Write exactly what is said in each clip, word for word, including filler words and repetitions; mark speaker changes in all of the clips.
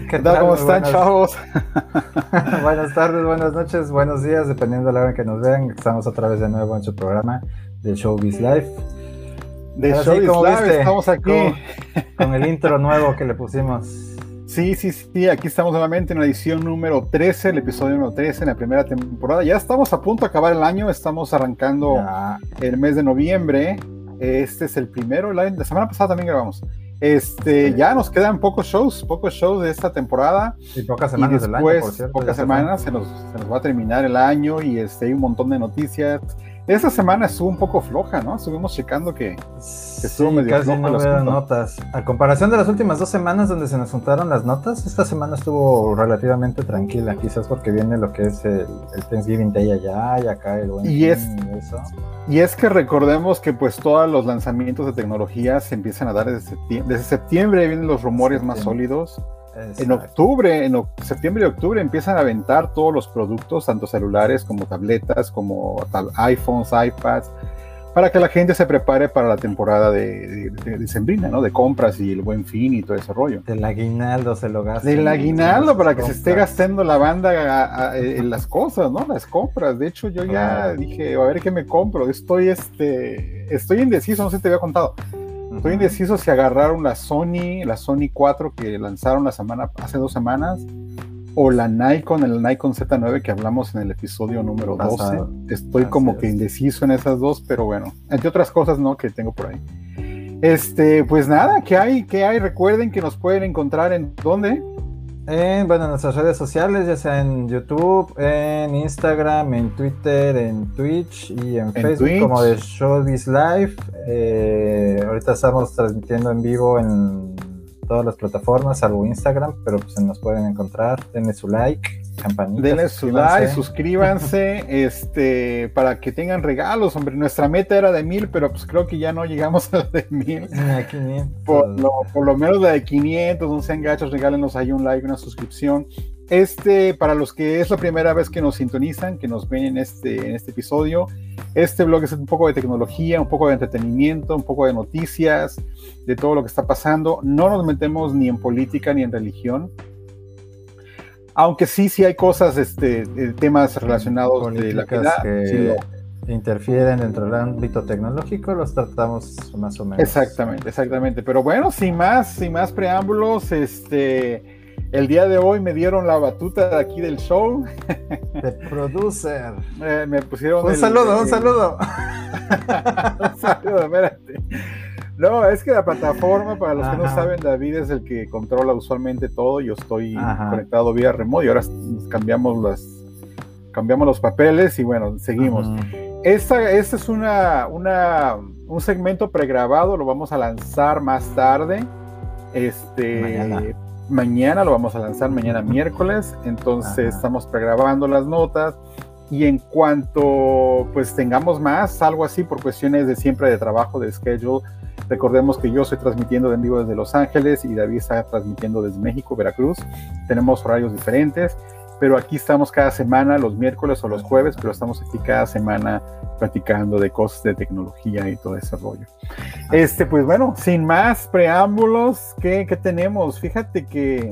Speaker 1: ¿Qué
Speaker 2: tal?
Speaker 1: tal?
Speaker 2: ¿Cómo
Speaker 1: Muy
Speaker 2: están,
Speaker 1: buenas,
Speaker 2: chavos?
Speaker 1: buenas tardes, buenas noches, buenos días, dependiendo de la hora en que nos vean. Estamos otra vez de nuevo en su programa de Showbiz Live.
Speaker 2: De
Speaker 1: Ahora sí,
Speaker 2: Showbiz
Speaker 1: ¿cómo
Speaker 2: Live,
Speaker 1: viste?
Speaker 2: estamos aquí.
Speaker 1: Con, con el intro nuevo que le pusimos.
Speaker 2: Sí, sí, sí, aquí estamos nuevamente en la edición número trece, el episodio número trece, en la primera temporada. Ya estamos a punto de acabar el año, estamos arrancando
Speaker 1: Ya,
Speaker 2: el mes de noviembre. Este es el primero, la, la semana pasada también grabamos. Este,
Speaker 1: sí.
Speaker 2: ya nos quedan pocos shows, pocos shows de esta temporada.
Speaker 1: Y pocas
Speaker 2: Y
Speaker 1: semanas del año, por
Speaker 2: después,
Speaker 1: cierto, ya
Speaker 2: pocas
Speaker 1: se fue.
Speaker 2: semanas, se nos, se nos va a terminar el año y este, hay un montón de noticias. Esta semana estuvo un poco floja, ¿no? Estuvimos checando que, que estuvo
Speaker 1: Sí,
Speaker 2: medio
Speaker 1: casi
Speaker 2: flojo
Speaker 1: no
Speaker 2: el
Speaker 1: veo
Speaker 2: asunto.
Speaker 1: notas. A comparación de las últimas dos semanas donde se nos juntaron las notas, esta semana estuvo relativamente tranquila, quizás porque viene lo que es el, el Thanksgiving Day allá y acá el buen
Speaker 2: Y
Speaker 1: fin
Speaker 2: es,
Speaker 1: y eso.
Speaker 2: y es que recordemos que pues todos los lanzamientos de tecnología se empiezan a dar desde septiembre. Desde septiembre vienen los rumores más sólidos.
Speaker 1: Exacto.
Speaker 2: En octubre, en o- septiembre y octubre empiezan a aventar todos los productos, tanto celulares como tabletas, como tab- iPhones, iPads, para que la gente se prepare para la temporada de, de, de, de sembrina, ¿no? De compras y el Buen Fin y todo ese rollo.
Speaker 1: Del aguinaldo se lo gasta.
Speaker 2: Del aguinaldo para que se esté gastando la banda a- a- en las cosas, ¿no? Las compras. De hecho, yo ya
Speaker 1: Claro.
Speaker 2: dije, a ver qué me compro. Estoy, este, estoy indeciso, no sé si te había contado. Estoy indeciso si agarraron la Sony, la Sony cuatro que lanzaron la semana, hace dos semanas, o la Nikon, el Nikon Z nueve que hablamos en el episodio número doce.
Speaker 1: Pasado.
Speaker 2: Estoy
Speaker 1: Así
Speaker 2: como
Speaker 1: es.
Speaker 2: que indeciso en esas dos, pero bueno, entre otras cosas, ¿no? Que tengo por ahí. Este, pues nada, ¿qué hay? ¿Qué hay? Recuerden que nos pueden encontrar en ¿dónde?
Speaker 1: En, bueno, en nuestras redes sociales, ya sea en YouTube, en Instagram, en Twitter, en Twitch y en,
Speaker 2: En
Speaker 1: Facebook
Speaker 2: Twitch.
Speaker 1: como de Showbiz Live. Eh, ahorita estamos transmitiendo en vivo en todas las plataformas, salvo Instagram, pero pues nos pueden encontrar. Denle su like, campanita.
Speaker 2: Denle su
Speaker 1: suscríbanse.
Speaker 2: like, suscríbanse, este, para que tengan regalos, hombre. Nuestra meta era de mil, pero pues creo que ya no llegamos a la de mil.
Speaker 1: Mira, quinientos.
Speaker 2: Por lo, por lo menos la de quinientos, no sean gachos, regálenos ahí un like, una suscripción. Este, para los que es la primera vez que nos sintonizan, que nos ven en este, en este episodio, este blog es un poco de tecnología, un poco de entretenimiento, un poco de noticias, de todo lo que está pasando. No nos metemos ni en política ni en religión, aunque sí, sí hay cosas, este, temas relacionados de la
Speaker 1: Políticas
Speaker 2: vida.
Speaker 1: que
Speaker 2: Sí, lo-
Speaker 1: interfieren dentro del ámbito tecnológico, los tratamos más o menos.
Speaker 2: Exactamente, exactamente. Pero bueno, sin más, sin más preámbulos, este, el día de hoy me dieron la batuta de aquí del show.
Speaker 1: The producer.
Speaker 2: Eh, me pusieron
Speaker 1: Un
Speaker 2: el-
Speaker 1: saludo,
Speaker 2: el-
Speaker 1: un saludo.
Speaker 2: un saludo, espérate. No, es que la plataforma, para los que no
Speaker 1: Ajá.
Speaker 2: saben, David es el que controla usualmente todo. Yo estoy
Speaker 1: Ajá.
Speaker 2: conectado vía remoto y ahora nos cambiamos las, cambiamos los papeles y bueno, seguimos.
Speaker 1: Ujú.
Speaker 2: Esta, esta es una, una, un segmento pregrabado, lo vamos a lanzar más tarde. Este,
Speaker 1: Mañana.
Speaker 2: mañana lo vamos a lanzar, mañana miércoles. Entonces
Speaker 1: Ajá.
Speaker 2: estamos pregrabando las notas. Y en cuanto pues tengamos más, algo así por cuestiones de siempre de trabajo, de schedule, recordemos que yo estoy transmitiendo en vivo desde Los Ángeles y David está transmitiendo desde México, Veracruz. Tenemos horarios diferentes, pero aquí estamos cada semana, los miércoles o los jueves, pero estamos aquí cada semana platicando de cosas de tecnología y todo ese rollo. Este, pues bueno, sin más preámbulos, ¿qué, qué tenemos? Fíjate que,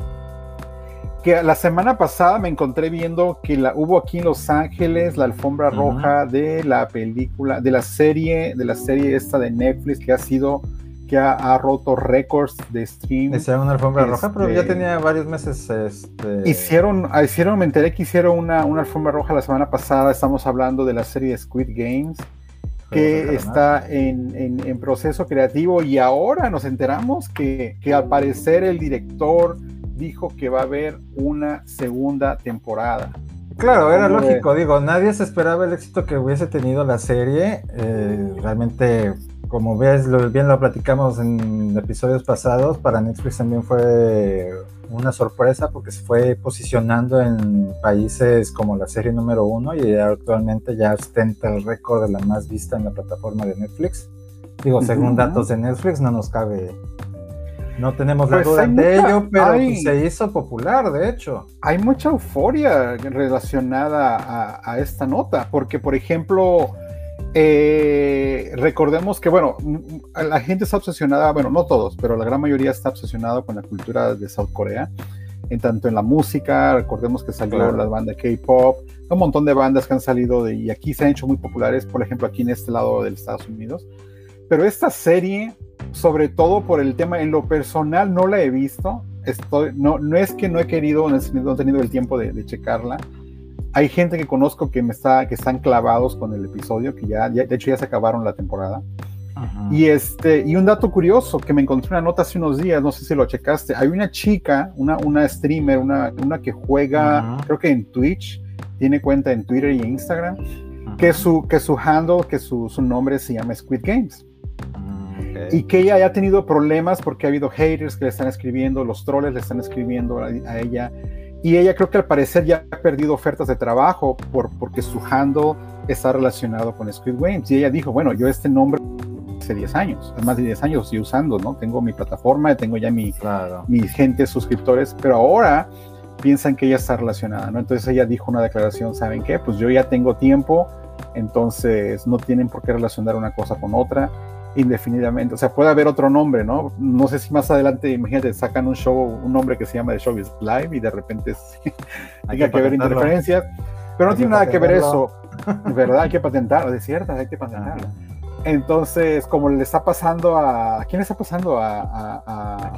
Speaker 2: que la semana pasada me encontré viendo que la, hubo aquí en Los Ángeles la alfombra
Speaker 1: Ujú.
Speaker 2: roja de la película, de la serie, de la serie esta de Netflix que ha sido, que ha, ha roto récords de stream.
Speaker 1: Hicieron una alfombra
Speaker 2: Este-
Speaker 1: roja, pero ya tenía varios meses. Este...
Speaker 2: Hicieron, hicieron, me enteré que hicieron una, una alfombra roja la semana pasada. Estamos hablando de la serie Squid Games,
Speaker 1: Juegos de
Speaker 2: que
Speaker 1: Calamar.
Speaker 2: está en, en, en proceso creativo, y ahora nos enteramos que, que al parecer el director dijo que va a haber una segunda temporada.
Speaker 1: Claro, era
Speaker 2: ¿Cómo
Speaker 1: lógico, digo, nadie se esperaba el éxito que hubiese tenido la serie. Eh, realmente, como ves, lo, bien lo platicamos en episodios pasados, para Netflix también fue una sorpresa porque se fue posicionando en países como la serie número uno y actualmente ya ostenta el récord de la más vista en la plataforma de Netflix. Digo, según
Speaker 2: Ujú.
Speaker 1: datos de Netflix, no nos cabe, no tenemos la
Speaker 2: Pues
Speaker 1: duda
Speaker 2: hay
Speaker 1: de
Speaker 2: mucha-
Speaker 1: ello, pero
Speaker 2: hay-
Speaker 1: pues, se hizo popular, de hecho.
Speaker 2: Hay mucha euforia relacionada a, a esta nota, porque por ejemplo, eh, recordemos que, bueno, la gente está obsesionada, bueno, no todos, pero la gran mayoría está obsesionada con la cultura de South Corea. en tanto en la música. Recordemos que salió
Speaker 1: Claro.
Speaker 2: la banda K-pop, un montón de bandas que han salido de, y aquí se han hecho muy populares, por ejemplo, aquí en este lado de los Estados Unidos. Pero esta serie, sobre todo por el tema, en lo personal no la he visto. Estoy, no, no es que no he querido, no he tenido el tiempo de, de checarla. Hay gente que conozco que, me está, que están clavados con el episodio, que ya, ya, de hecho ya se acabaron la temporada. Uh-huh. Y, este, y un dato curioso que me encontré una nota hace unos días, no sé si lo checaste, hay una chica, una, una streamer, una, una que juega, uh-huh. creo que en Twitch, tiene cuenta en Twitter y en Instagram, uh-huh. que, su, que su handle, que su, su nombre se llama Squid Games. Okay. Y que ella haya tenido problemas porque ha habido haters que le están escribiendo, los troles le están escribiendo a, a ella, y ella creo que al parecer ya ha perdido ofertas de trabajo por, porque su handle está relacionado con Squid Games, y ella dijo, bueno, yo este nombre hace diez años, más de diez años estoy usando, ¿no? Tengo mi plataforma, tengo ya mi, claro. mi gente, suscriptores, pero ahora piensan que ella está relacionada, ¿no? Entonces ella dijo una declaración, ¿saben qué? Pues yo ya tengo tiempo, entonces no tienen por qué relacionar una cosa con otra indefinidamente, o sea, puede haber otro nombre, ¿no? No sé si más adelante, imagínate, sacan un show, un nombre que se llama The Show is Live y de repente tenga que, que haber interferencias, pero no tiene nada que ver eso, ¿verdad? Hay que patentarlo, es cierto, hay que patentarlo. Ah. Entonces, como le está pasando a, ¿a quién le está pasando? A, a, a,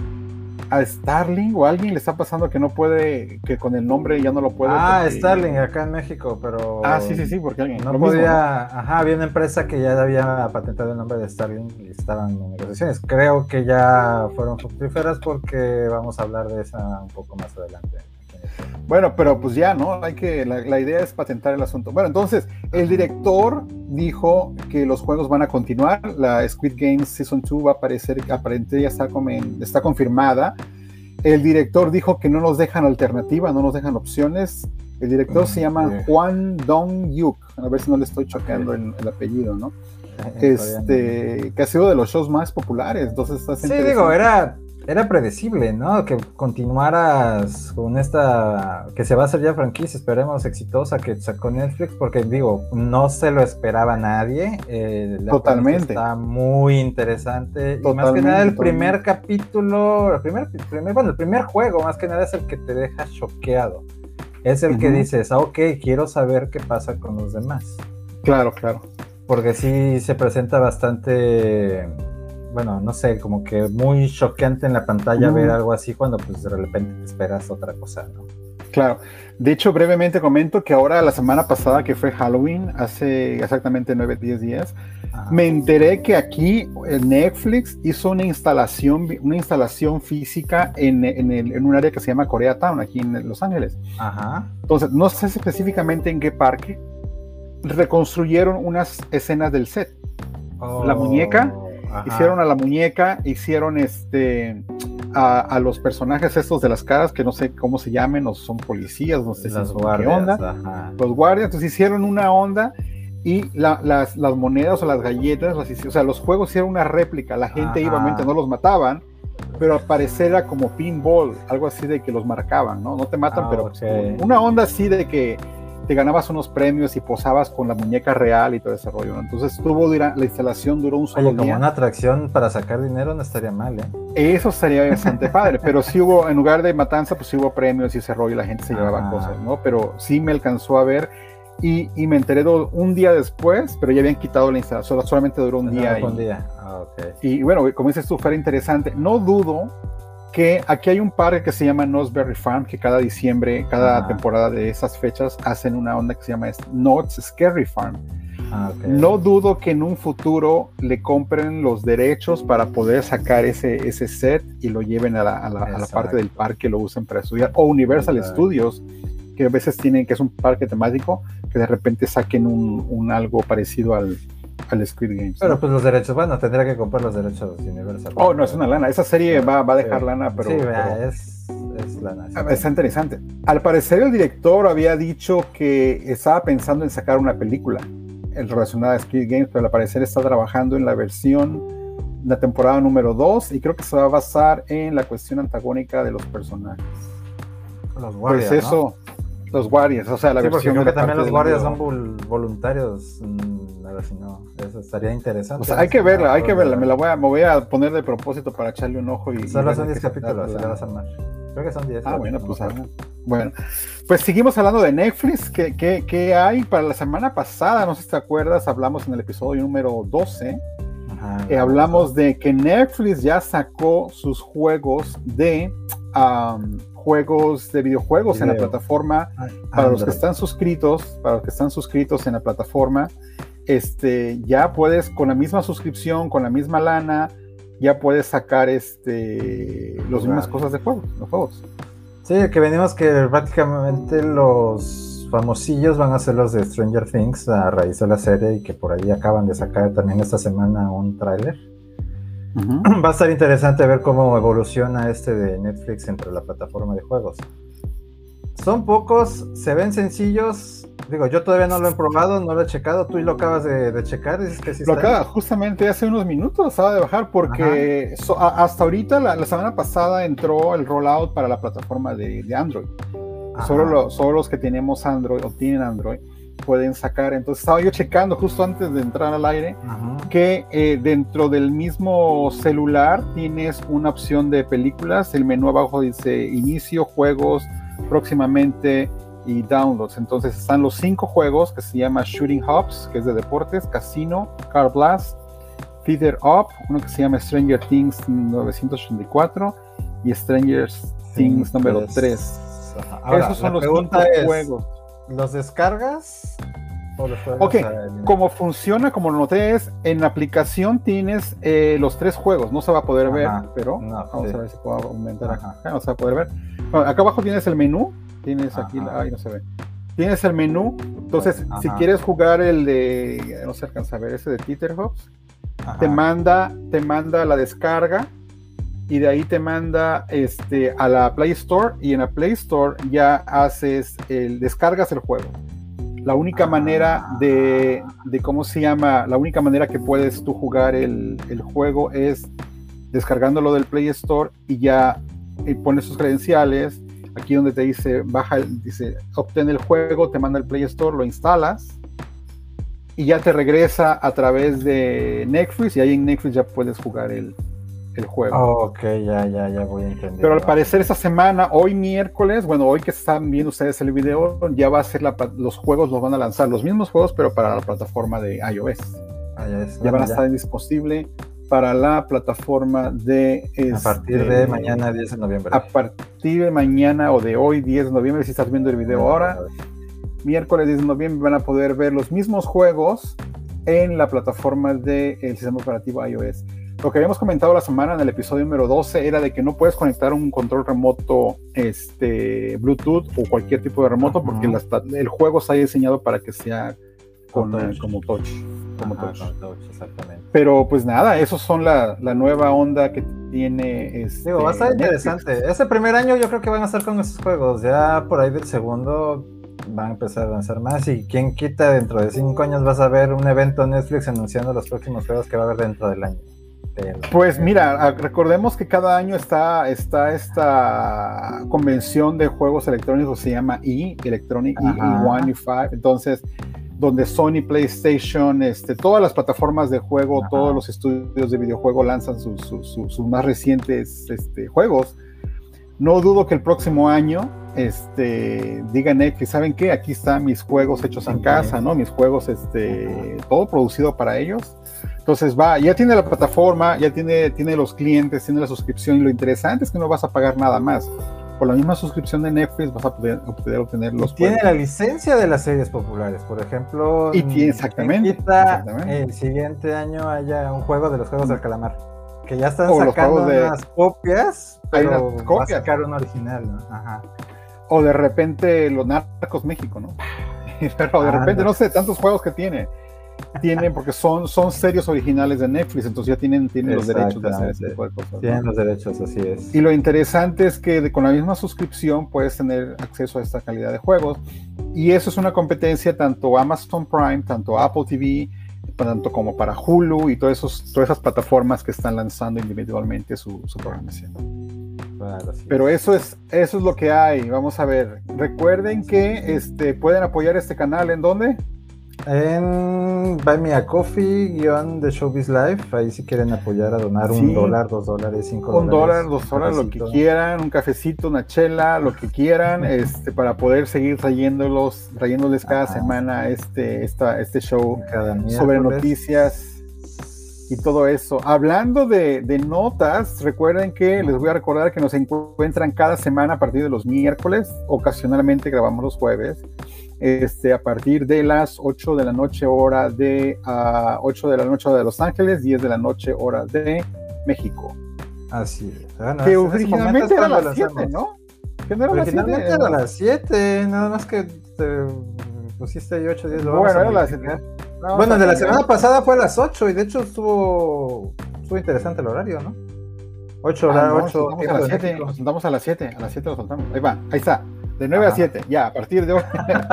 Speaker 2: a Starling, o a alguien le está pasando que no puede, que con el nombre ya no lo puede.
Speaker 1: Ah, porque... Starling acá en México, pero...
Speaker 2: Ah, sí, sí, sí, porque alguien...
Speaker 1: No podía, mismo, ¿no? Ajá, había una empresa que ya había patentado el nombre de Starling y estaban en negociaciones. Creo que ya fueron fructíferas porque vamos a hablar de esa un poco más adelante.
Speaker 2: Bueno, pero pues ya, ¿no? Hay que, la, la idea es patentar el asunto. Bueno, entonces, el director dijo que los juegos van a continuar. La Squid Games Season dos va a aparecer, aparentemente ya está, está confirmada. El director dijo que no nos dejan alternativa, no nos dejan opciones. El director mm, se llama yeah. Hwang Dong-hyuk. A ver si no le estoy choqueando okay. el, el apellido, ¿no? Este, que ha sido de los shows más populares. Entonces, está
Speaker 1: sí, digo, era... Era predecible, ¿no? Que continuaras con esta, que se va a hacer ya franquicia, esperemos exitosa, que sacó Netflix, porque digo, no se lo esperaba nadie. Eh, la
Speaker 2: totalmente.
Speaker 1: Está muy interesante. Totalmente, y más que nada el primer totalmente. capítulo, el primer, primer, bueno, el primer juego, más que nada es el que te deja choqueado. Es el uh-huh. que dices, ah, ok, quiero saber qué pasa con los demás.
Speaker 2: Claro, claro.
Speaker 1: Porque sí se presenta bastante... Bueno, no sé, como que muy choqueante en la pantalla uh. ver algo así cuando pues de repente te esperas otra cosa, ¿no?
Speaker 2: Claro, de hecho brevemente comento que ahora la semana pasada que fue Halloween, hace exactamente nueve, diez días, Ajá. me enteré que aquí Netflix hizo una instalación, una instalación física en, en, el, en un área que se llama Koreatown, aquí en Los Ángeles.
Speaker 1: Ajá.
Speaker 2: Entonces, no sé específicamente en qué parque, reconstruyeron unas escenas del set. Oh. La muñeca... Ajá. Hicieron a la muñeca, hicieron este a, a los personajes estos de las caras, que no sé cómo se llamen, o son policías, no sé
Speaker 1: las
Speaker 2: si
Speaker 1: son guardias, qué onda.
Speaker 2: Ajá. Los guardias, entonces hicieron una onda y la, las, las monedas o las galletas, las, o sea, los juegos hicieron una réplica, la gente iba, obviamente no los mataban, pero al parecer era como pinball, algo así de que los marcaban, ¿no? No te matan, ah, pero okay. una onda así de que te ganabas unos premios y posabas con la muñeca real y todo ese rollo, ¿no? Entonces tuvo, la instalación duró un solo
Speaker 1: Oye, como
Speaker 2: día.
Speaker 1: Una atracción para sacar dinero no estaría mal, ¿eh?
Speaker 2: Eso estaría bastante padre, pero sí hubo, en lugar de matanza, pues sí hubo premios y ese rollo y la gente se llevaba ah. cosas, ¿no? Pero sí me alcanzó a ver y, y me enteré do, un día después, pero ya habían quitado la instalación, solamente duró un día.
Speaker 1: No,
Speaker 2: y,
Speaker 1: un día, ah, okay.
Speaker 2: Y bueno, como dices tú, fue interesante. No dudo que aquí hay un parque que se llama Knott's Farm, que cada diciembre, cada ah. temporada de esas fechas hacen una onda que se llama Knott's Scary Farm. Ah, okay. No dudo que en un futuro le compren los derechos para poder sacar ese, ese set y lo lleven a la, a la, a la parte del parque, lo usen para estudiar, o Universal Exacto. Studios, que a veces tienen, que es un parque temático, que de repente saquen un, un algo parecido al al Squid Games.
Speaker 1: Pero
Speaker 2: ¿no?
Speaker 1: pues los derechos, bueno, tendría que comprar los derechos de Universal.
Speaker 2: Oh, no, es una lana. Esa serie va, va a dejar
Speaker 1: sí.
Speaker 2: lana, pero...
Speaker 1: Sí,
Speaker 2: pero
Speaker 1: es, es lana. Sí.
Speaker 2: Está interesante. Al parecer el director había dicho que estaba pensando en sacar una película relacionada a Squid Games, pero al parecer está trabajando en la versión, la temporada número dos, y creo que se va a basar en la cuestión antagónica de los personajes.
Speaker 1: Los guardias,
Speaker 2: pues eso, ¿no? Los guardias, o sea, la
Speaker 1: sí,
Speaker 2: versión...
Speaker 1: Creo que también los guardias
Speaker 2: son
Speaker 1: vol- voluntarios, mm, a ver si no, eso estaría interesante.
Speaker 2: O sea, hay que verla, no, hay que verla, me la voy a, me voy a poner de propósito para echarle un ojo y...
Speaker 1: Solo son diez capítulos, se la vas a armar. Creo que son diez.
Speaker 2: Ah, bueno, pues, ah, bueno, pues seguimos hablando de Netflix. ¿Qué, qué, qué hay? Para la semana pasada, no sé si te acuerdas, hablamos en el episodio número doce. Ajá, eh, hablamos de que Netflix ya sacó sus juegos de um, juegos de videojuegos Video. en la plataforma. Ay, para Android. Los que están suscritos, para los que están suscritos en la plataforma, este, ya puedes con la misma suscripción, con la misma lana, ya puedes sacar este las mismas cosas de juegos, los juegos.
Speaker 1: Sí, que venimos que prácticamente los famosillos van a ser los de Stranger Things a raíz de la serie y que por ahí acaban de sacar también esta semana un tráiler. Uh-huh. Va a estar interesante ver cómo evoluciona este de Netflix entre la plataforma de juegos. Son pocos, se ven sencillos. Digo, yo todavía no lo he probado, no lo he checado. Tú lo acabas de, de checar, dices que sí
Speaker 2: lo
Speaker 1: está.
Speaker 2: Acaba, justamente hace unos minutos acaba de bajar porque so, a, hasta ahorita, la, la semana pasada entró el rollout para la plataforma de, de Android. Solo, lo, solo los que tenemos Android o tienen Android pueden sacar. Entonces estaba yo checando justo antes de entrar al aire Ajá. que eh, dentro del mismo celular tienes una opción de películas. El menú abajo dice inicio, juegos, próximamente y downloads. Entonces están los cinco juegos que se llama Shooting Hops, que es de deportes, Casino, Car Blast, Feather Up, uno que se llama Stranger Things novecientos ochenta y cuatro y Stranger Things sí, número tres.
Speaker 1: Ahora,
Speaker 2: esos son los cinco juegos.
Speaker 1: ¿Los descargas? ¿O los juegos?
Speaker 2: Ok, como funciona, como lo noté, es en la aplicación tienes eh, los tres juegos, no se va a poder Ajá. ver, pero no, vamos sí. a ver si puedo aumentar acá, acá, no se va a poder ver. Bueno, acá abajo tienes el menú, tienes Ajá. aquí, ahí no se ve. Tienes el menú, entonces Ajá. si quieres jugar el de, no se alcanza a ver, ese de Tetherhops, te manda, te manda la descarga y de ahí te manda este, a la Play Store y en la Play Store ya haces, el, descargas el juego. La única manera de, de, ¿cómo se llama? La única manera que puedes tú jugar el, el juego es descargándolo del Play Store y ya y pones sus credenciales. Aquí donde te dice, baja, dice, obtén el juego, te manda el Play Store, lo instalas y ya te regresa a través de Netflix y ahí en Netflix ya puedes jugar el, el juego.
Speaker 1: Oh, ok, ya, ya, ya voy a entender.
Speaker 2: Pero al parecer esta semana, hoy miércoles, bueno, hoy que están viendo ustedes el video, ya va a ser la, los juegos, los van a lanzar, los mismos juegos, pero para la plataforma de iOS.
Speaker 1: Ah, ya, es,
Speaker 2: ya van a ya. estar disponibles para la plataforma de...
Speaker 1: Este, a partir de mañana, diez de noviembre.
Speaker 2: A partir de mañana o de hoy, diez de noviembre, si estás viendo el video ah, ahora, miércoles diez de noviembre van a poder ver los mismos juegos en la plataforma del sistema operativo iOS. Lo que habíamos comentado la semana en el episodio número doce era de que no puedes conectar un control remoto este, Bluetooth o cualquier tipo de remoto uh-huh. porque la, el juego está diseñado para que sea con, touch. como touch. Como
Speaker 1: Ajá,
Speaker 2: touch.
Speaker 1: touch exactamente.
Speaker 2: Pero pues nada, esos son la, la nueva onda que tiene. Este,
Speaker 1: Digo, va a estar interesante. Este primer año yo creo que van a estar con esos juegos. Ya por ahí del segundo van a empezar a lanzar más. Y quién quita, dentro de cinco años vas a ver un evento en Netflix anunciando los próximos juegos que va a haber dentro del año.
Speaker 2: Pues mira, recordemos que cada año está, está esta convención de juegos electrónicos, se llama E, Electronic E uno y cinco, entonces donde Sony, PlayStation, este, todas las plataformas de juego, Ajá. todos los estudios de videojuego lanzan sus, sus, sus, sus más recientes este, juegos. No dudo que el próximo año este, diga Netflix, ¿saben qué? Aquí están mis juegos hechos en casa, ¿no? Mis juegos, este, todo producido para ellos. Entonces va, ya tiene la plataforma, ya tiene, tiene los clientes, tiene la suscripción y lo interesante es que no vas a pagar nada más. Por la misma suscripción de Netflix vas a poder, poder obtener los
Speaker 1: tiene juegos. La licencia de las series populares, por ejemplo.
Speaker 2: Y tiene, exactamente,
Speaker 1: exactamente. El siguiente año haya un juego de los Juegos del Calamar. Que ya están o sacando de, unas copias, pero unas copias. Va a sacar un original, ¿no? Ajá.
Speaker 2: O de repente los Narcos México, ¿no? Pero de ah, repente, no. no sé, tantos juegos que tiene. Tienen, porque son, son series originales de Netflix, entonces ya tienen, tienen los derechos de hacer ese tipo de cosas.
Speaker 1: Tienen
Speaker 2: ¿no?
Speaker 1: los derechos, así es.
Speaker 2: Y lo interesante es que de, con la misma suscripción puedes tener acceso a esta calidad de juegos. Y eso es una competencia tanto Amazon Prime, tanto Apple T V, tanto como para Hulu y todos esos, todas esas plataformas que están lanzando individualmente su, su programación. Claro, sí. Pero eso es, eso es lo que hay. Vamos a ver. Recuerden que este, pueden apoyar este canal. ¿En dónde?
Speaker 1: En Buy Me a Coffee, guión de Showbiz Live, ahí si quieren apoyar a donar
Speaker 2: Sí.
Speaker 1: un dólar, dos dólares, cinco
Speaker 2: Un
Speaker 1: dólares.
Speaker 2: dólar, dos dólares, lo que quieran, un cafecito, una chela, lo que quieran, este, para poder seguir trayéndolos, trayéndoles cada
Speaker 1: Ajá.
Speaker 2: semana este, esta, este show
Speaker 1: Cada
Speaker 2: sobre
Speaker 1: miércoles.
Speaker 2: noticias y todo eso. Hablando de, de notas, recuerden que les voy a recordar que nos encuentran cada semana a partir de los miércoles, ocasionalmente grabamos los jueves, este, a partir de las ocho de la noche hora de uh, ocho de la noche hora de Los Ángeles, diez de la noche hora de México.
Speaker 1: Así es. Bueno,
Speaker 2: que
Speaker 1: en
Speaker 2: originalmente era a las siete, ¿no?
Speaker 1: Que no era originalmente era a las siete, nada más que te pusiste ahí ocho días.
Speaker 2: Bueno, era las siete.
Speaker 1: No, bueno, de la semana pasada fue a las ocho y de hecho estuvo, estuvo interesante el horario, ¿no? ocho,
Speaker 2: ah, no,
Speaker 1: ocho.
Speaker 2: Nos a las siete, nos soltamos a las siete, a las siete nos soltamos. Ahí va, ahí está. De nueve Ajá. a siete, ya, a partir de hoy.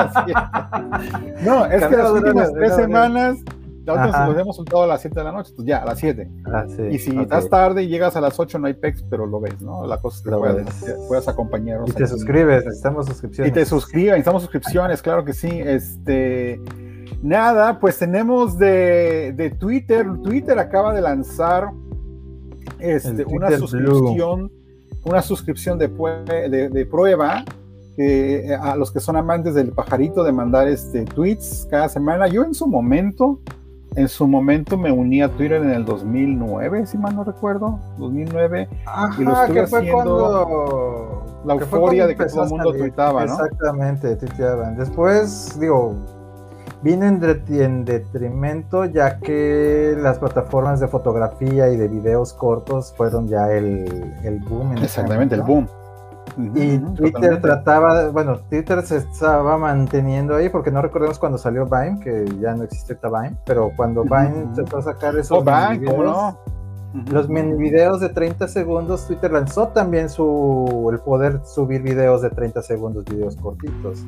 Speaker 2: No, es que las últimas tres semanas, la última nos hemos soltado a las siete de la noche, pues ya, a las siete.
Speaker 1: Ah, sí,
Speaker 2: y si
Speaker 1: okay.
Speaker 2: estás tarde y llegas a las ocho, no hay pex, pero lo ves, ¿no? La cosa es que puedas, puedas acompañarnos.
Speaker 1: Y te aquí. suscribes, necesitamos suscripciones.
Speaker 2: Y te suscribes, necesitamos suscripciones, claro que sí. Este, nada, pues tenemos de, de Twitter, Twitter acaba de lanzar este, una suscripción, Blue. una suscripción de, de, de prueba. Que a los que son amantes del pajarito de mandar este, tweets cada semana. Yo en su momento, en su momento me uní a Twitter en el dos mil nueve, si mal no recuerdo, dos mil nueve,
Speaker 1: Ajá,
Speaker 2: y lo estuve
Speaker 1: que fue
Speaker 2: haciendo
Speaker 1: cuando,
Speaker 2: la euforia de que todo el mundo tuitaba, ¿no?
Speaker 1: Exactamente, tuiteaban. Después, digo, vine en, en detrimento ya que las plataformas de fotografía y de videos cortos fueron ya el, el boom. En
Speaker 2: Exactamente, el boom.
Speaker 1: Y uh-huh, Twitter totalmente. trataba, bueno, Twitter se estaba manteniendo ahí porque no recordemos cuando salió Vine, que ya no existe esta Vine, pero cuando Vine uh-huh. trató de sacar esos
Speaker 2: oh, Vine, videos, ¿cómo no?
Speaker 1: Uh-huh. Los mini videos de treinta segundos, Twitter lanzó también su el poder subir videos de treinta segundos, videos cortitos.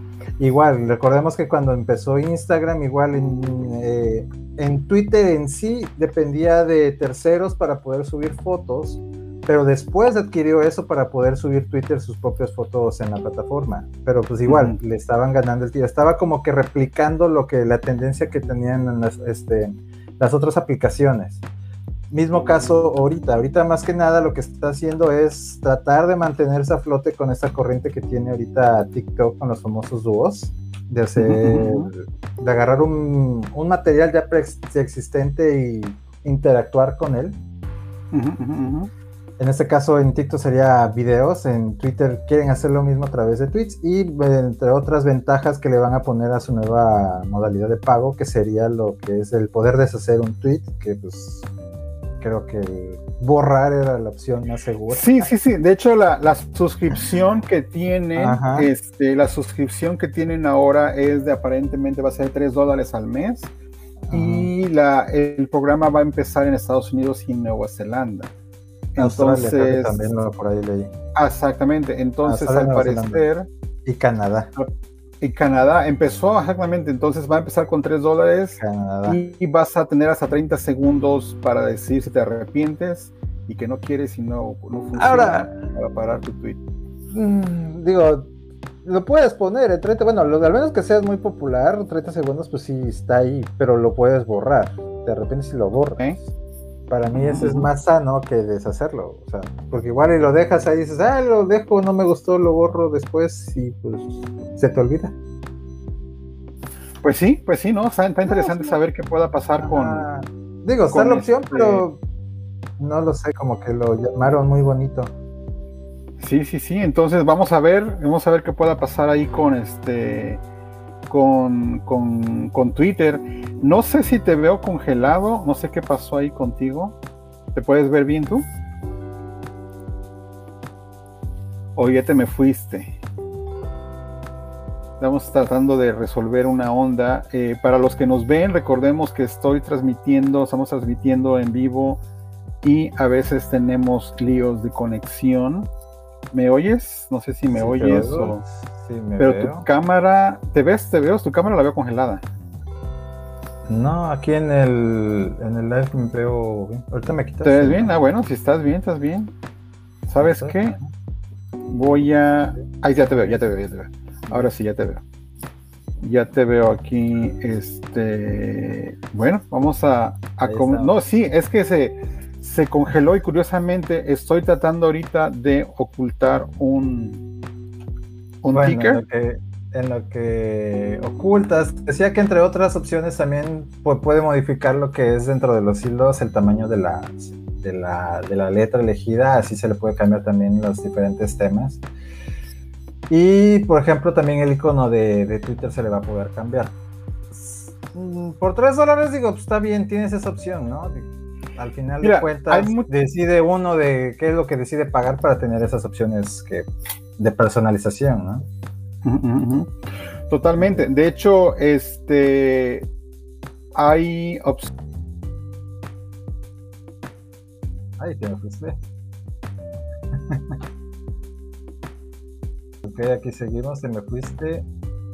Speaker 1: Igual, recordemos que cuando empezó Instagram, igual en, eh, en Twitter en sí dependía de terceros para poder subir fotos, pero después adquirió eso para poder subir Twitter sus propias fotos en la plataforma, pero pues igual, uh-huh. le estaban ganando el tiro, estaba como que replicando lo que la tendencia que tenían en las, este, las otras aplicaciones. Mismo caso ahorita, ahorita más que nada lo que está haciendo es tratar de mantenerse a flote con esta corriente que tiene ahorita TikTok con los famosos dúos, de hacer, uh-huh. de agarrar un, un material ya preexistente y interactuar con él.
Speaker 2: Uh-huh, uh-huh.
Speaker 1: En este caso en TikTok sería videos, en Twitter quieren hacer lo mismo a través de tweets y entre otras ventajas que le van a poner a su nueva modalidad de pago, que sería lo que es el poder deshacer un tweet, que pues creo que borrar era la opción más segura.
Speaker 2: Sí, sí, sí, de hecho la, la suscripción que tienen, Ajá. este, la suscripción que tienen ahora es de aparentemente va a ser tres dólares al mes. Ajá. Y la, el programa va a empezar en Estados Unidos y en Nueva Zelanda.
Speaker 1: Entonces, Australia, también lo por ahí leí.
Speaker 2: Exactamente, entonces Australia, al parecer
Speaker 1: y Canadá
Speaker 2: y Canadá empezó exactamente, entonces va a empezar con tres dólares y, y vas a tener hasta treinta segundos para decir si te arrepientes y que no quieres y no, no funciona. Ahora, para parar tu tweet.
Speaker 1: Mmm, digo, lo puedes poner en treinta, bueno, lo, al menos que seas muy popular, treinta segundos pues sí está ahí, pero lo puedes borrar, te arrepientes si lo borras. ¿Eh? Para mí eso uh-huh. es más sano que deshacerlo, o sea, porque igual y lo dejas ahí y dices, ah, lo dejo, no me gustó, lo borro después y pues se te olvida.
Speaker 2: Pues sí, pues sí, ¿no? Está, está interesante saber qué pueda pasar ah,
Speaker 1: con... Digo, está con la opción, este... pero no lo sé, como que lo llamaron muy bonito.
Speaker 2: Sí, sí, sí, entonces vamos a ver, vamos a ver qué pueda pasar ahí con este... Con, con, con Twitter. No sé si te veo congelado, no sé qué pasó ahí contigo. ¿Te puedes ver bien tú? ¿O ya te me fuiste? Estamos tratando de resolver una onda. Eh, para los que nos ven, recordemos que estoy transmitiendo, estamos transmitiendo en vivo y a veces tenemos líos de conexión. ¿Me oyes? No sé si me sí, oyes o...
Speaker 1: Sí, me
Speaker 2: pero
Speaker 1: veo.
Speaker 2: Tu cámara, ¿te ves? ¿Te veo? Tu cámara la veo congelada.
Speaker 1: No, aquí en el en el live me veo bien. Ahorita me quitas.
Speaker 2: ¿Te ves bien? Ah, bueno, si estás bien, estás bien. ¿Sabes ¿Sí? qué? Voy a... Ahí ya te veo, ya te veo, ya te veo. Ahora sí, ya te veo. Ya te veo aquí. Este, bueno, vamos a, a com- no, sí, es que se, se congeló y curiosamente estoy tratando ahorita de ocultar un, un
Speaker 1: bueno,
Speaker 2: ticker.
Speaker 1: En lo que, en lo que ocultas, decía que entre otras opciones también pu- puede modificar lo que es dentro de los hilos, el tamaño de la, de la, de la letra elegida, así se le puede cambiar también los diferentes temas. Y, por ejemplo, también el icono de, de Twitter se le va a poder cambiar. Por tres dólares, digo, pues está bien, tienes esa opción, ¿no? Al final
Speaker 2: Mira,
Speaker 1: de cuentas,
Speaker 2: mu-
Speaker 1: decide uno de qué es lo que decide pagar para tener esas opciones que, de personalización, ¿no?
Speaker 2: Uh -huh. Totalmente. De hecho, este, hay opciones.
Speaker 1: Ay, te me fuiste. Ok, aquí seguimos, te me fuiste.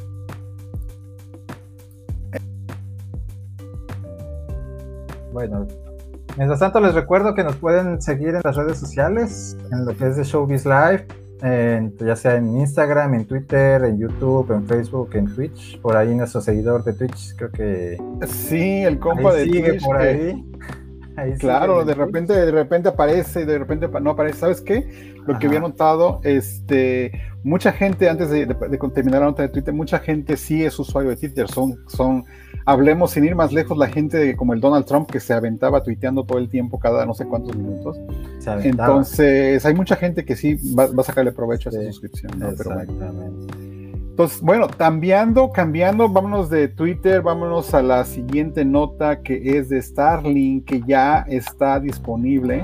Speaker 1: Bueno, mientras tanto les recuerdo que nos pueden seguir en las redes sociales, en lo que es de Showbiz Live, en, ya sea en Instagram, en Twitter, en YouTube, en Facebook, en Twitch. Por ahí nuestro seguidor de Twitch, creo que...
Speaker 2: Sí, el compa de
Speaker 1: sigue
Speaker 2: Twitch.
Speaker 1: por
Speaker 2: que...
Speaker 1: ahí. Ahí
Speaker 2: claro, de repente, de repente aparece y de repente no aparece. ¿Sabes qué? Lo Ajá. que había notado, este, mucha gente, antes de, de, de terminar la nota de Twitter, mucha gente sí es usuario de Twitter. Son, son, hablemos sin ir más lejos, la gente como el Donald Trump que se aventaba tuiteando todo el tiempo, cada no sé cuántos minutos. Entonces, hay mucha gente que sí va, va a sacarle provecho sí, a esa suscripción, ¿no?
Speaker 1: Exactamente.
Speaker 2: Pero bueno. Entonces, bueno, cambiando, cambiando, vámonos de Twitter, vámonos a la siguiente nota que es de Starlink, que ya está disponible.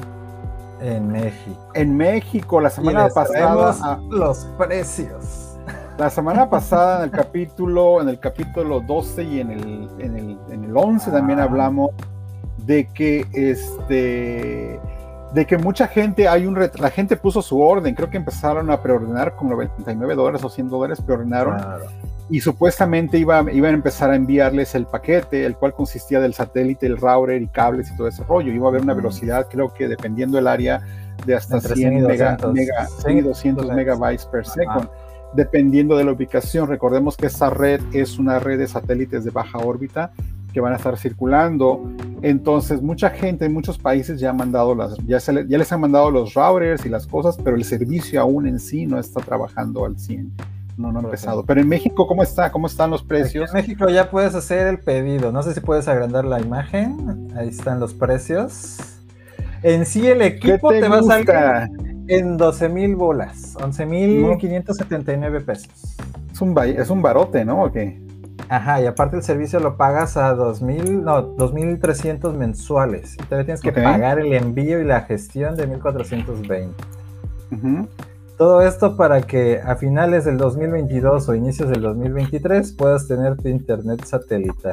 Speaker 1: En México.
Speaker 2: En México, la semana pasada.
Speaker 1: A los precios.
Speaker 2: La semana pasada en el capítulo, en el capítulo doce y en el, en el, en el once ah. también hablamos de que este. de que mucha gente, hay un ret- la gente puso su orden, creo que empezaron a preordenar con noventa y nueve dólares o cien dólares, preordenaron, claro. Y supuestamente iba, iban a empezar a enviarles el paquete, el cual consistía del satélite, el router y cables y todo ese rollo. Iba a haber una velocidad, creo que dependiendo del área, de hasta entre cien, cien, mega, mega, cien y doscientos megabytes per second, ah. dependiendo de la ubicación. Recordemos que esa red es una red de satélites de baja órbita que van a estar circulando. Entonces mucha gente en muchos países ya han mandado las, ya, se le, ya les han mandado los routers y las cosas, pero el servicio aún en sí no está trabajando al cien, no, no ha empezado. Pero en México, ¿cómo está? ¿Cómo están los precios?
Speaker 1: En México ya puedes hacer el pedido, no sé si puedes agrandar la imagen, ahí están los precios. En sí el equipo te, te va a salir en doce mil bolas, once mil quinientos setenta y nueve pesos.
Speaker 2: Es un, es un barote, ¿no? ¿O qué?
Speaker 1: Ajá, y aparte el servicio lo pagas a dos mil, no, dos mil trescientos mensuales. Y todavía tienes que okay. pagar el envío y la gestión de mil cuatrocientos veinte. Uh-huh. Todo esto para que a finales del dos mil veintidós o inicios del dos mil veintitrés puedas tener tu internet satelital.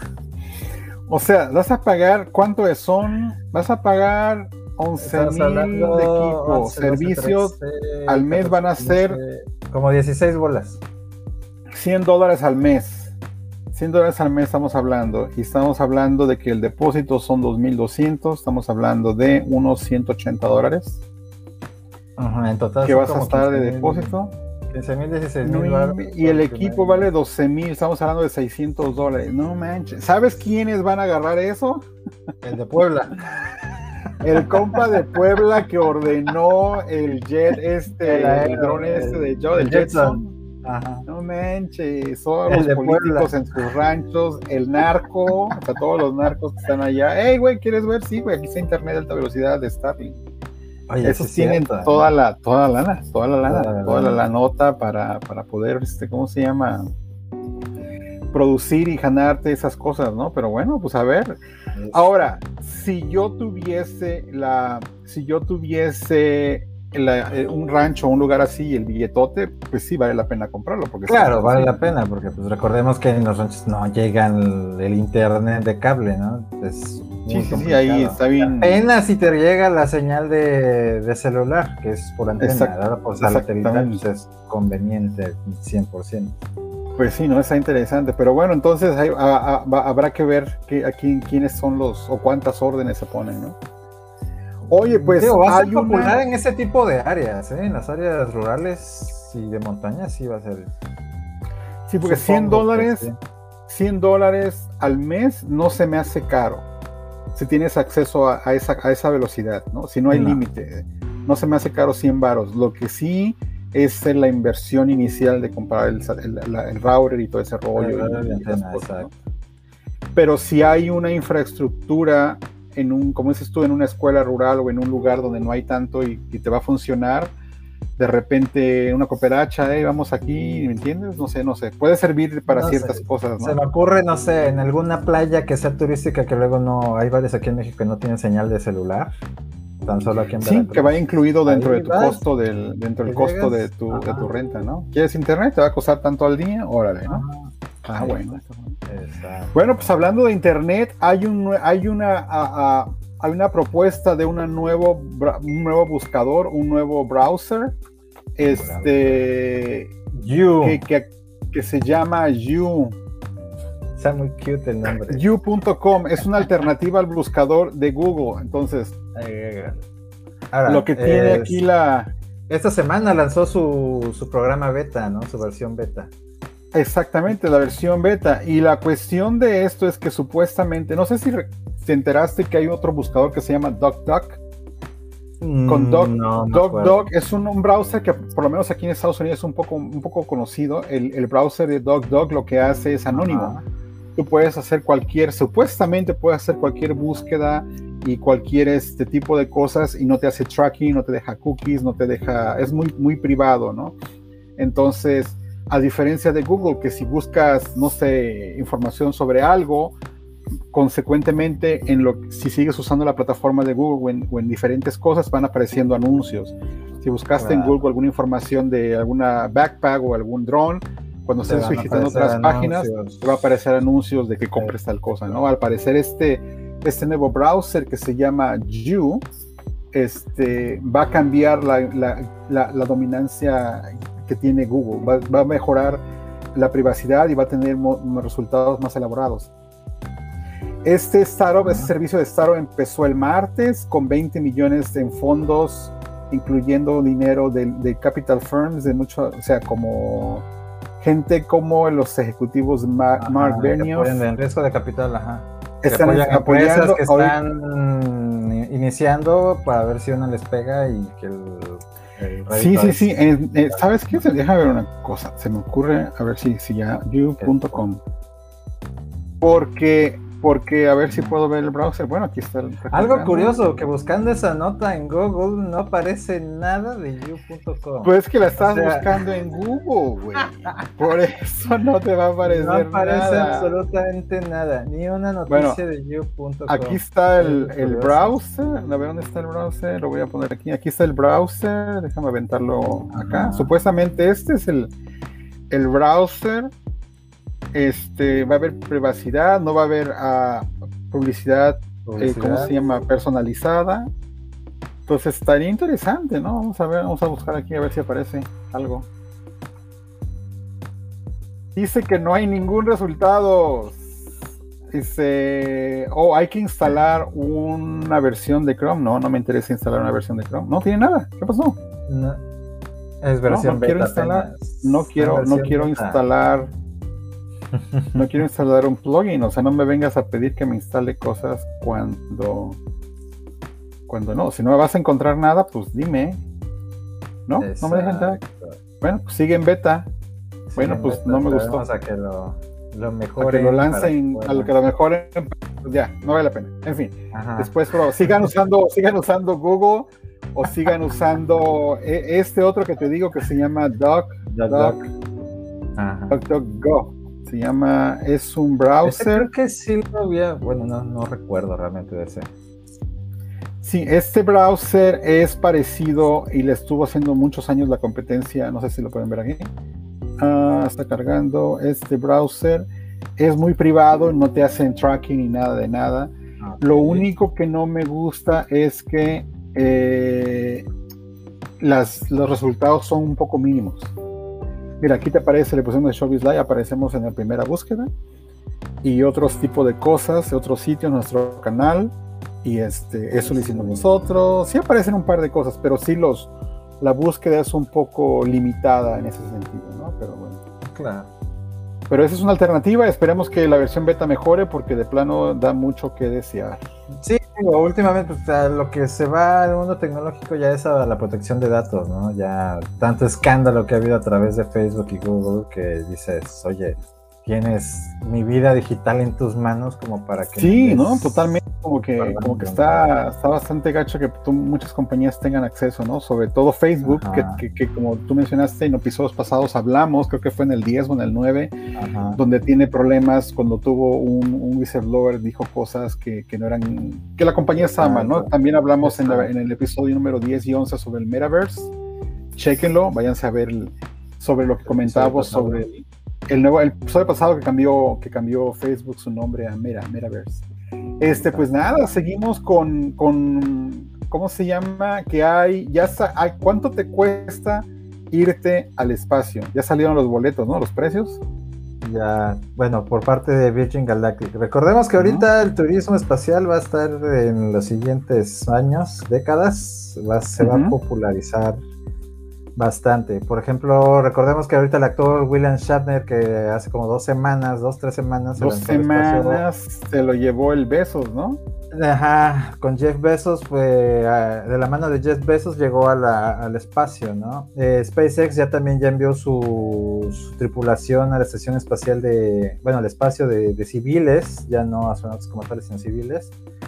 Speaker 2: O sea, vas a pagar, ¿cuánto son? Vas a pagar once mil de equipo. once, servicios doce, trece, al mes van a ser
Speaker 1: como dieciséis bolas.
Speaker 2: cien dólares al mes. cien dólares al mes estamos hablando, y estamos hablando de que el depósito son dos mil doscientos, estamos hablando de unos ciento ochenta dólares.
Speaker 1: Ajá, en total.
Speaker 2: ¿Qué vas a estar de depósito?
Speaker 1: quince mil, dieciséis mil. No,
Speaker 2: y el equipo vale doce mil, estamos hablando de seiscientos dólares. No manches. ¿Sabes quiénes van a agarrar eso?
Speaker 1: El de Puebla.
Speaker 2: El compa de Puebla que ordenó el jet este, el, aero, el dron este de Joe, el, el Jetson. Jetson. Ajá. No manches, todos los políticos Puebla. En sus ranchos, el narco, o sea, todos los narcos que están allá. Hey, güey, ¿quieres ver? Sí, güey, aquí está internet de alta velocidad de Starlink. Oye, esos sí tienen cierto, toda ¿no? la, toda la lana, toda la lana, toda, toda la, la nota para, para poder, este, ¿cómo se llama? Producir y ganarte esas cosas, ¿no? Pero bueno, pues a ver. Es... Ahora, si yo tuviese la, si yo tuviese La, un rancho, un lugar así y el billetote, pues sí vale la pena comprarlo. Porque
Speaker 1: claro, vale así. La pena, porque pues recordemos que en los ranchos no llegan el internet de cable, ¿no? Es
Speaker 2: sí, sí, sí, ahí está bien.
Speaker 1: Apenas si te llega la señal de, de celular, que es por antena, ¿verdad? Por satelital, pues es conveniente cien por ciento.
Speaker 2: Pues sí, no, está interesante, pero bueno, entonces hay, a, a, habrá que ver que, aquí, quiénes son los, o cuántas órdenes se ponen, ¿no? Oye, pues
Speaker 1: Tío, va a ser
Speaker 2: hay
Speaker 1: popular
Speaker 2: una...
Speaker 1: en ese tipo de áreas, ¿eh? En las áreas rurales y de montaña sí va a ser.
Speaker 2: Sí, porque cien dólares, cien dólares al mes no se me hace caro. Si tienes acceso a, a, esa, a esa velocidad, ¿no? Si no hay no. límite, no se me hace caro cien varos. Lo que sí es la inversión inicial de comprar el, el, el, el router y todo ese rollo. Y, y antena, cosas, ¿no? Pero si hay una infraestructura, en un, como dices tú, en una escuela rural o en un lugar donde no hay tanto y, y te va a funcionar, de repente una cooperacha, eh, vamos aquí, ¿me entiendes? No sé, no sé, puede servir para no ciertas sé. cosas, ¿no?
Speaker 1: Se me ocurre, no sé, en alguna playa que sea turística, que luego no, hay varias aquí en México que no tienen señal de celular, tan solo aquí en Veracruz.
Speaker 2: Sí, que vaya incluido dentro ahí de tu vas, costo, del, dentro del costo de tu, de tu renta, ¿no? ¿Quieres internet? ¿Te va a costar tanto al día? Órale, ¿no? Ah, ah bueno. Exacto. Bueno, pues hablando de internet, hay, un, hay una... A, a, hay una propuesta de una nuevo, un nuevo buscador, un nuevo browser, este,
Speaker 1: You.
Speaker 2: Que, que, que se llama You.
Speaker 1: Está muy cute el nombre.
Speaker 2: You punto com es una alternativa al buscador de Google. Entonces, Ahora, lo que tiene
Speaker 1: es,
Speaker 2: aquí la...
Speaker 1: Esta semana lanzó su, su programa beta, ¿no? Su versión beta.
Speaker 2: Exactamente, la versión beta. Y la cuestión de esto es que supuestamente, no sé si te enteraste que hay otro buscador que se llama DuckDuck. Mm, Con Duck, no, DuckDuck es un, un browser que por lo menos aquí en Estados Unidos es un poco, un poco conocido. El, el browser de DuckDuck lo que hace es anónimo. Ajá. Tú puedes hacer cualquier, supuestamente puedes hacer cualquier búsqueda y cualquier este tipo de cosas y no te hace tracking, no te deja cookies, no te deja, es muy, muy privado, ¿no? Entonces, a diferencia de Google, que si buscas, no sé, información sobre algo, consecuentemente, en lo, si sigues usando la plataforma de Google o en, o en diferentes cosas, van apareciendo anuncios. Si buscaste claro. en Google alguna información de alguna backpack o algún dron, cuando estés visitando otras anuncios. páginas, te va a aparecer anuncios de que compres sí. tal cosa, ¿no? Al parecer, este, este nuevo browser que se llama You, este, va a cambiar la, la, la, la dominancia que tiene Google, va, va a mejorar la privacidad y va a tener mo, resultados más elaborados. Este startup, uh-huh. este servicio de startup empezó el martes con veinte millones en fondos, incluyendo dinero de, de capital firms, de mucho, o sea, como gente como los ejecutivos Ma, ajá, Mark Benioff.
Speaker 1: En riesgo de capital, ajá.
Speaker 2: Están apoyando
Speaker 1: que están hoy, iniciando para ver si una les pega y que el
Speaker 2: El sí, sí, sí. Eh, eh, ¿Sabes qué? Deja ver una cosa. Se me ocurre, a ver si, si ya, you punto com. Porque, porque, a ver si puedo ver el browser. Bueno, aquí está el...
Speaker 1: Algo curioso, que buscando esa nota en Google no aparece nada de you punto com.
Speaker 2: Pues que la estás o sea... buscando en Google, güey. Por eso no te va a aparecer nada.
Speaker 1: No aparece
Speaker 2: nada.
Speaker 1: absolutamente nada. Ni una noticia bueno, de you punto com.
Speaker 2: Aquí está el, el browser. A ver dónde está el browser. Lo voy a poner aquí. Aquí está el browser. Déjame aventarlo acá. Uh-huh. Supuestamente este es el, el browser. Este, va a haber privacidad, no va a haber uh, publicidad, publicidad. Eh, ¿cómo se llama? Personalizada. Entonces estaría interesante, ¿no? Vamos a ver, vamos a buscar aquí a ver si aparece algo. Dice que no hay ningún resultado. Dice, oh, hay que instalar una versión de Chrome. No, no me interesa instalar una versión de Chrome. No tiene nada. ¿Qué pasó?
Speaker 1: No. Es versión
Speaker 2: no, no beta. Quiero instalar, no quiero, no quiero beta. instalar. No quiero instalar un plugin, o sea, no me vengas a pedir que me instale cosas cuando cuando no, si no me vas a encontrar nada, pues dime, ¿no? Exacto. No me dejan entrar. Bueno, pues sigue en beta. Sí, bueno, pues beta, no me gustó.
Speaker 1: A que lo, lo mejoren.
Speaker 2: A que lo lancen, a lo que lo mejoren, pues ya, no vale la pena. En fin, ajá. Después, pero sigan usando, sigan usando Google o sigan usando este otro que te digo que se llama Duck, Duck, DuckDuckGo. Se llama, es un browser.
Speaker 1: Creo que sí lo había, bueno, no, no recuerdo realmente de ese.
Speaker 2: Sí, este browser es parecido y le estuvo haciendo muchos años la competencia, no sé si lo pueden ver aquí. Ah, está cargando. Este browser es muy privado, no te hacen tracking ni nada de nada. Okay. Lo único que no me gusta es que eh, las, los resultados son un poco mínimos. Mira, aquí te aparece, le pusimos Showbiz Live, aparecemos en la primera búsqueda y otros tipos de cosas, otros sitios, nuestro canal y este, eso lo hicimos nosotros. Sí aparecen un par de cosas, pero sí los, la búsqueda es un poco limitada en ese sentido, ¿no? Pero bueno.
Speaker 1: Claro.
Speaker 2: Pero esa es una alternativa, esperemos que la versión beta mejore porque de plano da mucho que desear.
Speaker 1: Sí, digo, últimamente pues, a lo que se va al mundo tecnológico ya es a la protección de datos, ¿no? Ya tanto escándalo que ha habido a través de Facebook y Google que dices, oye, tienes mi vida digital en tus manos como para que...
Speaker 2: Sí, ¿no? Totalmente, como que, como que está, está bastante gacho que tú, muchas compañías tengan acceso, ¿no? Sobre todo Facebook, que, que, que como tú mencionaste en episodios pasados hablamos, creo que fue en el diez o en el nueve, Ajá. donde tiene problemas cuando tuvo un, un whistleblower, dijo cosas que, que no eran... que la compañía está mal, ¿no? También hablamos en, la, en el episodio número diez y once sobre el Metaverse. Chéquenlo, váyanse a ver el, sobre lo que comentábamos sobre... El nuevo, el episodio pasado que cambió, que cambió Facebook su nombre a Meta, Metaverse. Este, pues nada, seguimos con, con, ¿cómo se llama? Que hay, ya está, hay, ¿cuánto te cuesta irte al espacio? Ya salieron los boletos, ¿no? Los precios.
Speaker 1: Ya, bueno, por parte de Virgin Galactic. Recordemos que ahorita uh-huh. el turismo espacial va a estar en los siguientes años, décadas, va, se uh-huh. va a popularizar bastante. Por ejemplo, recordemos que ahorita el actor William Shatner, que hace como dos semanas, dos, tres semanas...
Speaker 2: Dos semanas se lo llevó el Bezos, ¿no?
Speaker 1: Ajá, con Jeff Bezos, fue de la mano de Jeff Bezos llegó a la, al espacio, ¿no? Eh, SpaceX ya también ya envió su, su tripulación a la estación espacial de, bueno, al espacio de, de civiles, ya no astronautas como tales, sino civiles.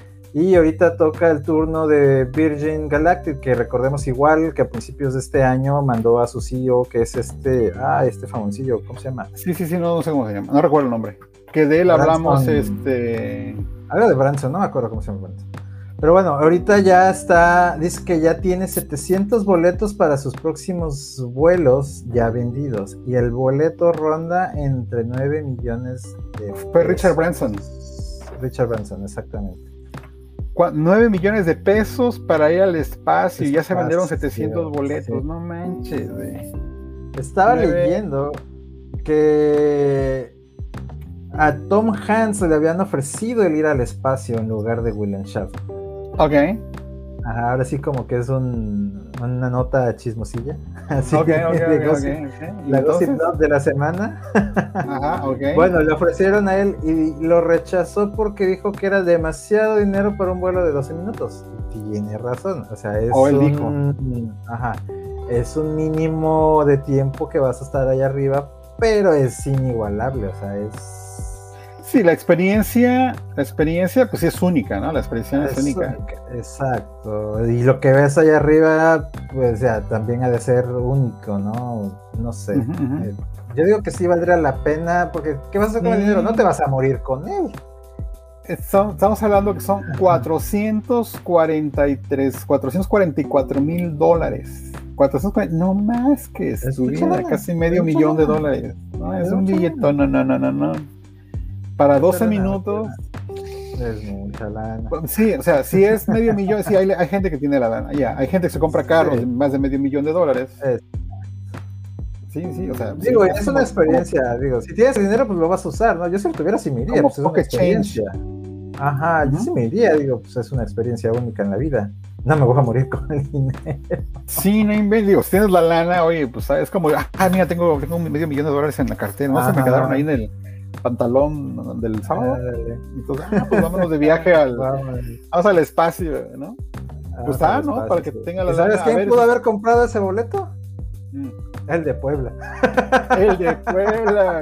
Speaker 1: Y ahorita toca el turno de Virgin Galactic, que recordemos igual que a principios de este año mandó a su C E O, que es este, ah, este famoncillo, ¿cómo se llama?
Speaker 2: Sí, sí, sí, no, no sé cómo se llama, no recuerdo el nombre. Que de él Branson, hablamos, este...
Speaker 1: Algo de Branson, no me acuerdo cómo se llama Branson. Pero bueno, ahorita ya está, dice que ya tiene setecientos boletos para sus próximos vuelos ya vendidos. Y el boleto ronda entre nueve millones de pesos.
Speaker 2: Fue Richard Branson.
Speaker 1: Richard Branson, exactamente.
Speaker 2: nueve millones de pesos para ir al espacio y ya se vendieron setecientos boletos, sí. No manches, güey.
Speaker 1: Estaba nueve... leyendo que a Tom Hanks le habían ofrecido el ir al espacio en lugar de William Shatner.
Speaker 2: Ok.
Speaker 1: Ajá, ahora sí como que es un, una nota chismosilla. Así
Speaker 2: ok,
Speaker 1: de,
Speaker 2: ok,
Speaker 1: de
Speaker 2: ok,
Speaker 1: gossip,
Speaker 2: okay, okay.
Speaker 1: La gossip note de la semana.
Speaker 2: Ajá, ok.
Speaker 1: Bueno, le ofrecieron a él y lo rechazó porque dijo que era demasiado dinero para un vuelo de doce minutos. Tiene razón, o sea, es
Speaker 2: o él
Speaker 1: un,
Speaker 2: dijo.
Speaker 1: Ajá, es un mínimo de tiempo que vas a estar ahí arriba, pero es inigualable, o sea, es...
Speaker 2: Sí, la experiencia, la experiencia pues sí es única, ¿no? La experiencia es, es única. única.
Speaker 1: Exacto, y lo que ves allá arriba, pues ya, también ha de ser único, ¿no? No sé. Uh-huh, uh-huh. Eh, yo digo que sí valdría la pena, porque ¿qué vas a hacer con sí. el dinero? No te vas a morir con él.
Speaker 2: Estamos hablando que son cuatrocientos cuarenta y tres, cuatrocientos cuarenta y cuatro mil dólares. cuatrocientos cuarenta, no más que es tu vida, casi medio millón de dólares. No, es un billetón, no, no, no, no, no. Para doce minutos.
Speaker 1: Es mucha lana.
Speaker 2: Sí, o sea, si es medio millón, sí, hay, hay gente que tiene la lana. Ya, hay gente que se compra carros sí. de más de medio millón de dólares. Es. Sí, sí, o sea.
Speaker 1: Digo,
Speaker 2: sí,
Speaker 1: es una experiencia, como, digo, si tienes dinero, pues lo vas a usar, ¿no? Yo si lo tuviera, sí me iría, pues es una experiencia. Change. Ajá, uh-huh. yo sí me iría, digo, pues es una experiencia única en la vida. No me voy a morir con el dinero.
Speaker 2: Sí, no inventes, digo, si tienes la lana, oye, pues es como, ah, mira, tengo, tengo un medio millón de dólares en la cartera, no se me quedaron ahí en el pantalón del sábado. Eh, Entonces, ah, pues vámonos de viaje al, vamos al espacio, ¿no? Pues ah, ¿no? Espacio, para que tenga la
Speaker 1: ¿Sabes
Speaker 2: lana.
Speaker 1: quién ver, pudo haber comprado ese boleto? Mm. El de Puebla.
Speaker 2: El de Puebla.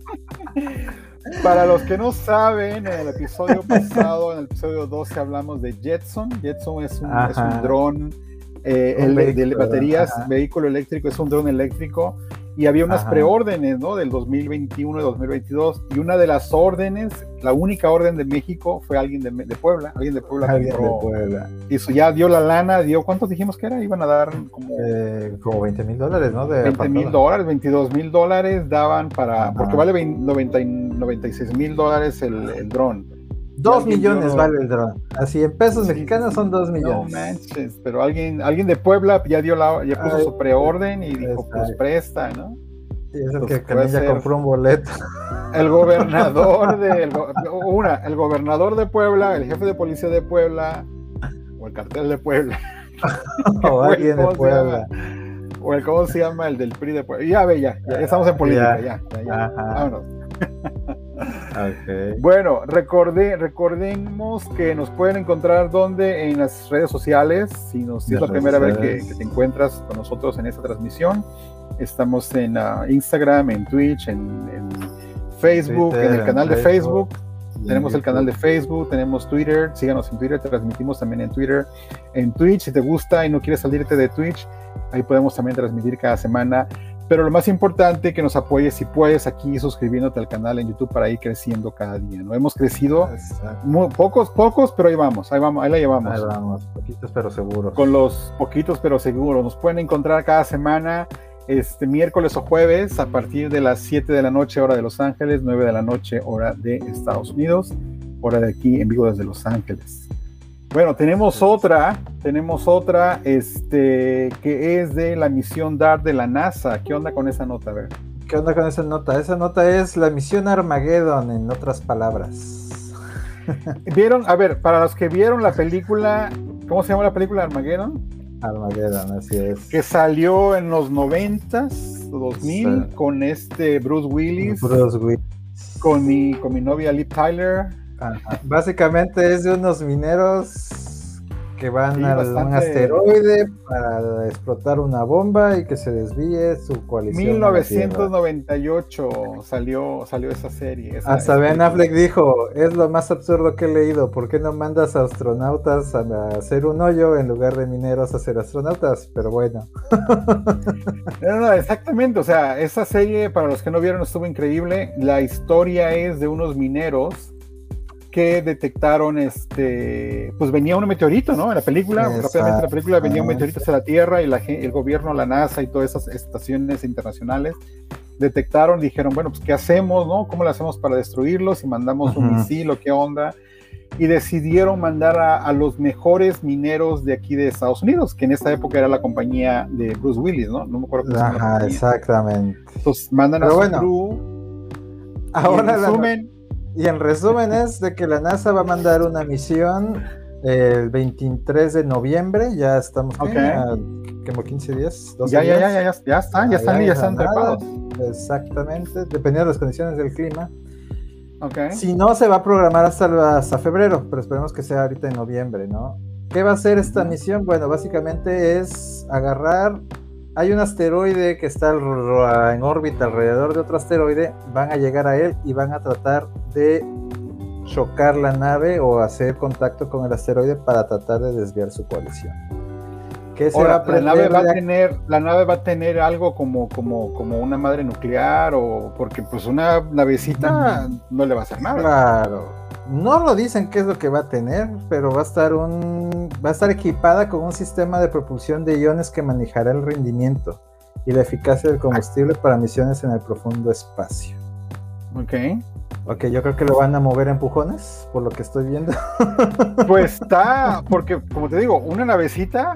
Speaker 2: Para los que no saben, en el episodio pasado, en el episodio doce, hablamos de Jetson. Jetson es un, es un dron eh, un el, vehículo, de baterías, ajá. vehículo eléctrico, es un dron eléctrico. Y había unas Ajá. preórdenes, ¿no? Del dos mil veintiuno y dos mil veintidós. Y una de las órdenes, la única orden de México, fue alguien de, de Puebla. Alguien de Puebla.
Speaker 1: Alguien compró, de Puebla.
Speaker 2: Y eso ya dio la lana, dio, ¿cuántos dijimos que era? Iban a dar como...
Speaker 1: Eh, como veinte mil dólares, ¿no? De
Speaker 2: veinte mil dólares, veintidós mil dólares daban para... Ajá. Porque vale noventa, noventa y seis mil dólares el, el dron.
Speaker 1: Dos millones dio, vale el dron. Así, en pesos sí, mexicanos son dos millones.
Speaker 2: No manches, pero alguien, alguien de Puebla ya dio la, ya puso Ay, su preorden y dijo, pues presta, ¿no?
Speaker 1: Sí, es el que también ya compró un boleto.
Speaker 2: El gobernador de, el, una, el gobernador de Puebla, el jefe de policía de Puebla, o el cartel de Puebla.
Speaker 1: O alguien de Puebla.
Speaker 2: O el, ¿cómo se llama? El del P R I de Puebla. Ya ve, ya, ya, ya estamos en política, ya, ya, ya, ya. Vámonos.
Speaker 1: Okay.
Speaker 2: Bueno, recordé, recordemos que nos pueden encontrar donde en las redes sociales. Si, nos, si es la primera vez que, que te encuentras con nosotros en esta transmisión, estamos en uh, Instagram, en Twitch, en, en Facebook, Twitter, en el canal en de Facebook. Facebook. Tenemos el canal de Facebook, tenemos Twitter, síganos en Twitter, transmitimos también en Twitter, en Twitch. Si te gusta y no quieres salirte de Twitch, ahí podemos también transmitir cada semana. Pero lo más importante, que nos apoyes si puedes aquí suscribiéndote al canal en YouTube para ir creciendo cada día, ¿no? Hemos crecido muy, pocos, pocos, pero ahí vamos, ahí vamos, ahí la llevamos.
Speaker 1: Ahí vamos, poquitos pero seguros.
Speaker 2: Con los poquitos pero seguros. Nos pueden encontrar cada semana, este miércoles o jueves, a partir de las siete de la noche, hora de Los Ángeles, nueve de la noche, hora de Estados Unidos, hora de aquí en vivo desde Los Ángeles. Bueno, tenemos otra, tenemos otra, este, que es de la misión DART de la NASA. ¿Qué onda con esa nota? A ver.
Speaker 1: ¿Qué onda con esa nota? Esa nota es la misión Armageddon, en otras palabras.
Speaker 2: ¿Vieron? A ver, para los que vieron la película, ¿cómo se llama la película Armageddon?
Speaker 1: Armageddon, así es.
Speaker 2: Que salió en los noventas, dos mil, sí. Con este Bruce Willis.
Speaker 1: Bruce Willis.
Speaker 2: Con mi, con mi novia Liv Tyler.
Speaker 1: Ajá. Básicamente es de unos mineros que van sí, a bastante... un asteroide para explotar una bomba y que se desvíe su coalición.
Speaker 2: mil novecientos noventa y ocho salió, salió esa serie. Esa
Speaker 1: Hasta Ben Affleck dijo, es lo más absurdo que he leído, ¿por qué no mandas a astronautas a hacer un hoyo en lugar de mineros a ser astronautas? Pero bueno.
Speaker 2: No, no, exactamente, o sea, esa serie, para los que no vieron, estuvo increíble. La historia es de unos mineros que detectaron, este, pues venía un meteorito, ¿no? En la película, Exacto. rápidamente en la película venía un meteorito hacia la Tierra y la, el gobierno, la NASA y todas esas estaciones internacionales detectaron, dijeron, bueno, pues ¿qué hacemos, no? ¿Cómo lo hacemos para destruirlos? Y mandamos uh-huh. un misil o qué onda. Y decidieron mandar a, a los mejores mineros de aquí de Estados Unidos, que en esa época era la compañía de Bruce Willis, ¿no? No me acuerdo cómo se llama.
Speaker 1: Ajá, exactamente.
Speaker 2: Entonces mandan
Speaker 1: Pero
Speaker 2: a su
Speaker 1: bueno,
Speaker 2: crew.
Speaker 1: Ahora la resumen. Y en resumen es de que la NASA va a mandar una misión el veintitrés de noviembre, ya estamos
Speaker 2: okay.
Speaker 1: a, como quince días, doce
Speaker 2: ya,
Speaker 1: días.
Speaker 2: Ya, ya, ya, ya están, ya están, ya, ya están trepados.
Speaker 1: Exactamente, dependiendo de las condiciones del clima.
Speaker 2: Okay.
Speaker 1: Si no, se va a programar hasta, hasta febrero, pero esperemos que sea ahorita en noviembre, ¿no? ¿Qué va a hacer esta misión? Bueno, básicamente es agarrar... Hay un asteroide que está en órbita alrededor de otro asteroide, van a llegar a él y van a tratar de chocar la nave o hacer contacto con el asteroide para tratar de desviar su colisión. ¿Qué se
Speaker 2: Ahora,
Speaker 1: va a
Speaker 2: la nave va a
Speaker 1: de...
Speaker 2: tener, la nave va a tener algo como, como, como una madre nuclear, o porque pues una navecita mm. no le va a hacer nada.
Speaker 1: Claro. No lo dicen qué es lo que va a tener, pero va a estar un va a estar equipada con un sistema de propulsión de iones que manejará el rendimiento y la eficacia del combustible para misiones en el profundo espacio.
Speaker 2: Ok.
Speaker 1: Ok, yo creo que lo van a mover a empujones, por lo que estoy viendo.
Speaker 2: Pues está, porque como te digo, una navecita.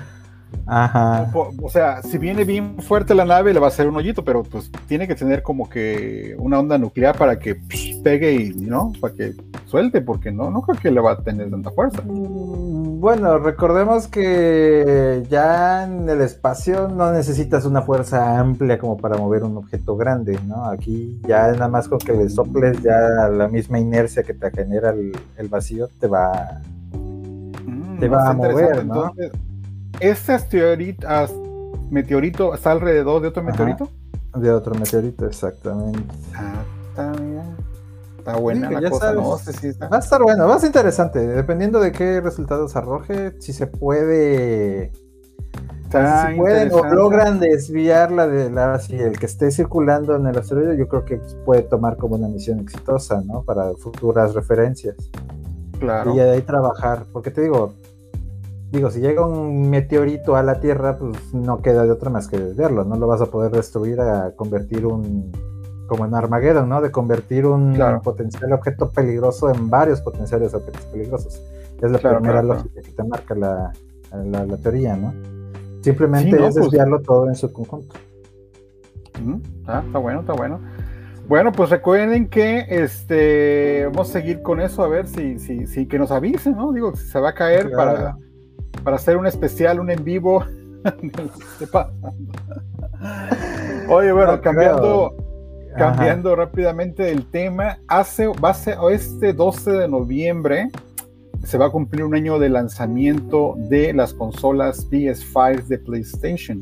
Speaker 1: Ajá.
Speaker 2: O, o sea, si viene bien fuerte la nave, le va a hacer un hoyito, pero pues tiene que tener como que una onda nuclear para que psh, pegue y, ¿no? Para que suelte, porque no, no creo que le va a tener tanta fuerza.
Speaker 1: Bueno, recordemos que ya en el espacio no necesitas una fuerza amplia como para mover un objeto grande, ¿no? Aquí ya nada más con que le soples, ya la misma inercia que te genera el, el vacío te va, mm, te va a mover, ¿no? Entonces,
Speaker 2: ¿este asteroide, meteorito está alrededor de otro Ajá, meteorito?
Speaker 1: De otro meteorito, exactamente.
Speaker 2: Ah, está bien. Está buena sí, la cosa,
Speaker 1: sabes,
Speaker 2: no sé si está...
Speaker 1: Va a estar bueno, va a ser interesante, dependiendo de qué resultados arroje, si se puede...
Speaker 2: Está
Speaker 1: si pueden o logran desviarla de la... Si el que esté circulando en el asteroide, yo creo que puede tomar como una misión exitosa, ¿no? Para futuras referencias.
Speaker 2: Claro.
Speaker 1: Y de ahí trabajar, porque te digo... Digo, si llega un meteorito a la Tierra, pues no queda de otra más que desviarlo, no lo vas a poder destruir a convertir un, como en Armageddon, ¿no? De convertir un
Speaker 2: claro.
Speaker 1: potencial objeto peligroso en varios potenciales objetos peligrosos. Es la
Speaker 2: claro,
Speaker 1: primera
Speaker 2: claro,
Speaker 1: lógica
Speaker 2: claro.
Speaker 1: que te marca la, la, la teoría, ¿no? Simplemente sí, no, es
Speaker 2: pues...
Speaker 1: desviarlo todo en su conjunto.
Speaker 2: Mm, ah, está bueno, está bueno. Bueno, pues recuerden que este vamos a seguir con eso, a ver si, si, si que nos avisen, ¿no? Digo, si se va a caer claro. para... para hacer un especial, un en vivo. Oye, bueno, no, cambiando, cambiando Ajá. rápidamente del tema, hace, va a ser, este doce de noviembre se va a cumplir un año de lanzamiento de las consolas P S cinco de PlayStation.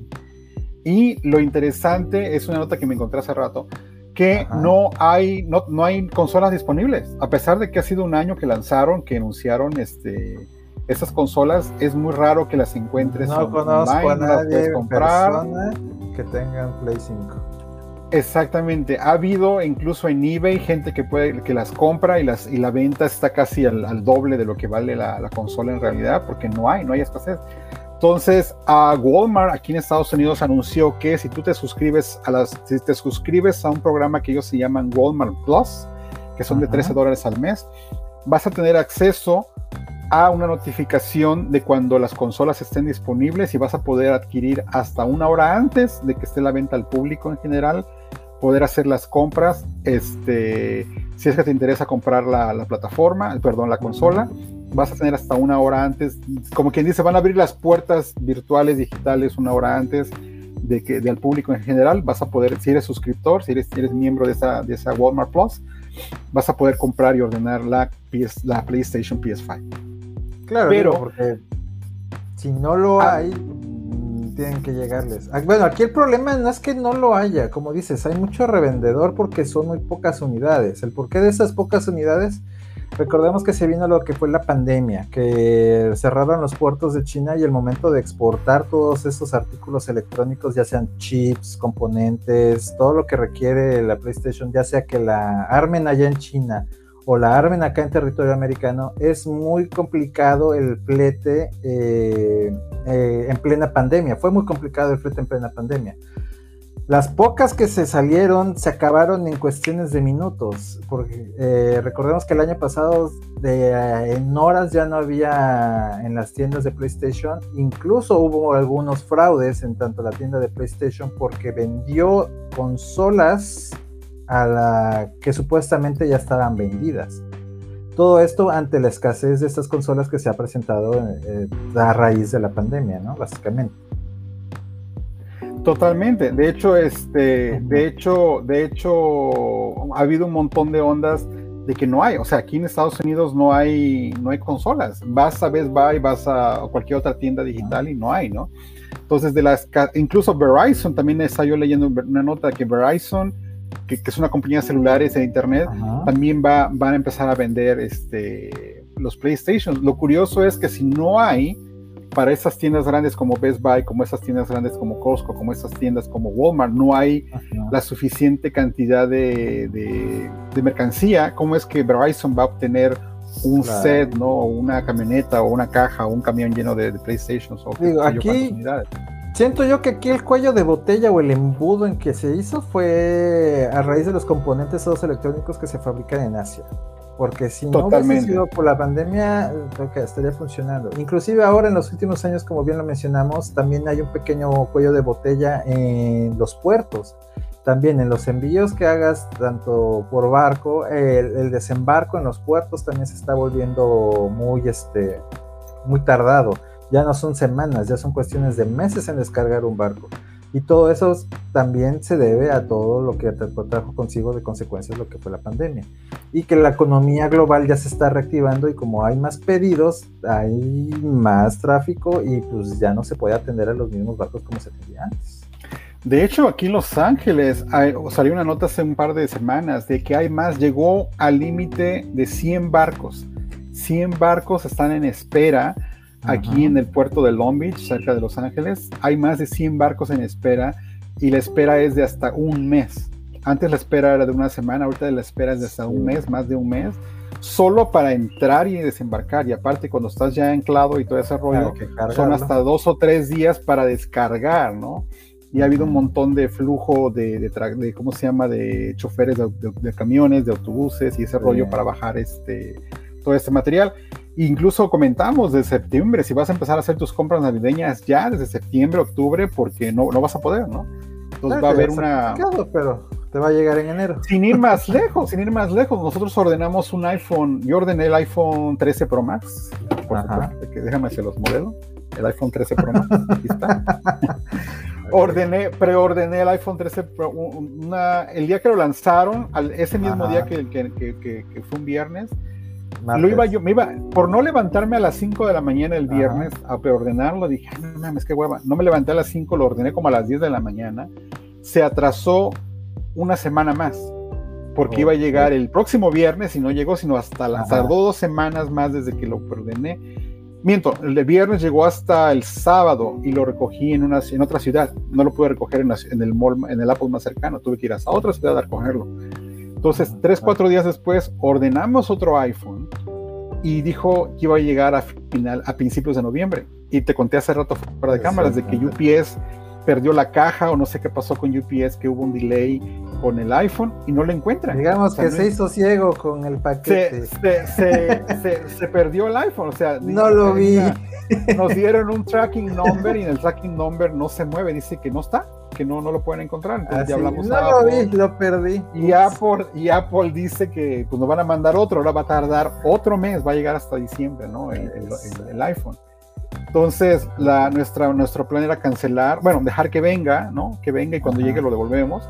Speaker 2: Y lo interesante es una nota que me encontré hace rato, que no hay, no, no hay consolas disponibles, a pesar de que ha sido un año que lanzaron, que anunciaron este, estas consolas, es muy raro que las encuentres
Speaker 1: no
Speaker 2: online,
Speaker 1: conozco a
Speaker 2: no las
Speaker 1: nadie
Speaker 2: puedes comprar.
Speaker 1: Persona que tengan Play cinco.
Speaker 2: Exactamente, ha habido incluso en eBay gente que puede, que las compra y, las, y la venta está casi al, al doble de lo que vale la, la consola en realidad, porque no hay, no hay escasez. Entonces, a Walmart aquí en Estados Unidos anunció que si tú te suscribes a las, si te suscribes a un programa que ellos se llaman Walmart Plus, que son Ajá. de trece dólares al mes, vas a tener acceso a una notificación de cuando las consolas estén disponibles y vas a poder adquirir hasta una hora antes de que esté la venta al público en general, poder hacer las compras, este, si es que te interesa comprar la, la plataforma, perdón, la consola, vas a tener hasta una hora antes, como quien dice, van a abrir las puertas virtuales, digitales, una hora antes de que, de al público en general, vas a poder, si eres suscriptor, si eres, si eres miembro de esa, de esa Walmart Plus, vas a poder comprar y ordenar la, P S, la PlayStation P S cinco.
Speaker 1: Claro, pero digo, porque si no lo ah, hay, tienen que llegarles. Bueno, aquí el problema no es que no lo haya, como dices, hay mucho revendedor porque son muy pocas unidades. El porqué de esas pocas unidades, recordemos que se vino lo que fue la pandemia, que cerraron los puertos de China y el momento de exportar todos esos artículos electrónicos, ya sean chips, componentes, todo lo que requiere la PlayStation, ya sea que la armen allá en China o la armen acá en territorio americano, es muy complicado el flete eh, eh, en plena pandemia. Fue muy complicado el flete en plena pandemia. Las pocas que se salieron se acabaron en cuestiones de minutos, porque eh, recordemos que el año pasado de, eh, en horas ya no había en las tiendas de PlayStation, incluso hubo algunos fraudes en tanto la tienda de PlayStation porque vendió consolas a la que supuestamente ya estaban vendidas. Todo esto ante la escasez de estas consolas que se ha presentado eh, a raíz de la pandemia, ¿no? Básicamente.
Speaker 2: Totalmente. De hecho, este, uh-huh. de hecho, de hecho, ha habido un montón de ondas de que no hay. O sea, aquí en Estados Unidos no hay, no hay consolas. Vas a Best Buy, vas a cualquier otra tienda digital uh-huh. y no hay, ¿no? Entonces, de las, incluso Verizon, también está yo leyendo una nota que Verizon, que, que es una compañía de celulares e internet, uh-huh. también va, van a empezar a vender este, los PlayStation. Lo curioso es que si no hay, para esas tiendas grandes como Best Buy, como esas tiendas grandes como Costco, como esas tiendas como Walmart, no hay uh-huh. la suficiente cantidad de, de, de mercancía, ¿cómo es que Verizon va a obtener un claro. set, ¿no? O una camioneta, o una caja, o un camión lleno de, de PlayStations? O
Speaker 1: Digo, aquí siento yo que aquí el cuello de botella o el embudo en que se hizo fue a raíz de los componentes todos electrónicos que se fabrican en Asia. Porque si Totalmente. no hubiese sido por la pandemia, creo que estaría funcionando. Inclusive ahora en los últimos años, como bien lo mencionamos, también hay un pequeño cuello de botella en los puertos. También en los envíos que hagas, tanto por barco, el, el desembarco en los puertos también se está volviendo muy, este, muy tardado. Ya no son semanas, ya son cuestiones de meses en descargar un barco. Y todo eso también se debe a todo lo que trajo consigo de consecuencias lo que fue la pandemia. Y que la economía global ya se está reactivando y como hay más pedidos, hay más tráfico y pues ya no se puede atender a los mismos barcos como se atendía antes.
Speaker 2: De hecho, aquí en Los Ángeles hay, salió una nota hace un par de semanas de que hay más, llegó al límite de cien barcos. cien barcos están en espera. Aquí uh-huh. en el puerto de Long Beach, cerca de Los Ángeles, hay más de cien barcos en espera y la espera es de hasta un mes. Antes la espera era de una semana, ahorita la espera es de hasta un mes, más de un mes, solo para entrar y desembarcar. Y aparte, cuando estás ya anclado y todo ese rollo, son hasta dos o tres días para descargar, ¿no? Y ha habido un montón de flujo de, de, tra- de ¿cómo se llama?, de choferes de, de, de camiones, de autobuses y ese sí. rollo para bajar este, todo este material. Incluso comentamos de septiembre, si vas a empezar a hacer tus compras navideñas ya desde septiembre, octubre, porque no, no vas a poder, ¿no? Entonces claro, va a haber una...
Speaker 1: Pero te va a llegar en enero.
Speaker 2: Sin ir más lejos, sin ir más lejos, nosotros ordenamos un iPhone, yo ordené el iPhone trece Pro Max, por supuesto, que déjame hacer los modelos, el iPhone trece Pro Max, aquí está. ordené, preordené el iPhone trece una, el día que lo lanzaron, al, ese mismo Ajá. día que, que, que, que, que fue un viernes. Lo iba yo, me iba, por no levantarme a las cinco de la mañana el viernes Ajá. a preordenarlo, dije, ay, no mames, qué hueva. No me levanté a las cinco, lo ordené como a las diez de la mañana. Se atrasó una semana más, porque oh, iba a llegar sí. el próximo viernes y no llegó, sino hasta las tardó dos semanas más desde que lo preordené. Miento, el de viernes llegó hasta el sábado y lo recogí en, una, en otra ciudad. No lo pude recoger en, la, en, el mall, en el Apple más cercano, tuve que ir hasta otra ciudad a recogerlo. Entonces, tres, cuatro días después, ordenamos otro iPhone y dijo que iba a llegar a, final, a principios de noviembre. Y te conté hace rato fuera de cámaras de que U P S perdió la caja o no sé qué pasó con U P S, que hubo un delay con el iPhone y no lo encuentran.
Speaker 1: Digamos o sea, que no se hizo ciego con el paquete.
Speaker 2: Se, se, se, se, se perdió el iPhone, o sea...
Speaker 1: No lo vi.
Speaker 2: Nos dieron un tracking number y en el tracking number no se mueve, dice que no está, que no, no lo pueden encontrar. Entonces ya hablamos
Speaker 1: no lo vi, lo perdí.
Speaker 2: Y Apple, y Apple dice que pues nos van a mandar otro, ahora va a tardar otro mes, va a llegar hasta diciembre, ¿no? El, el, el, el iPhone. Entonces, la, nuestra, nuestro plan era cancelar, bueno, dejar que venga, ¿no? Que venga y cuando Ajá. llegue lo devolvemos.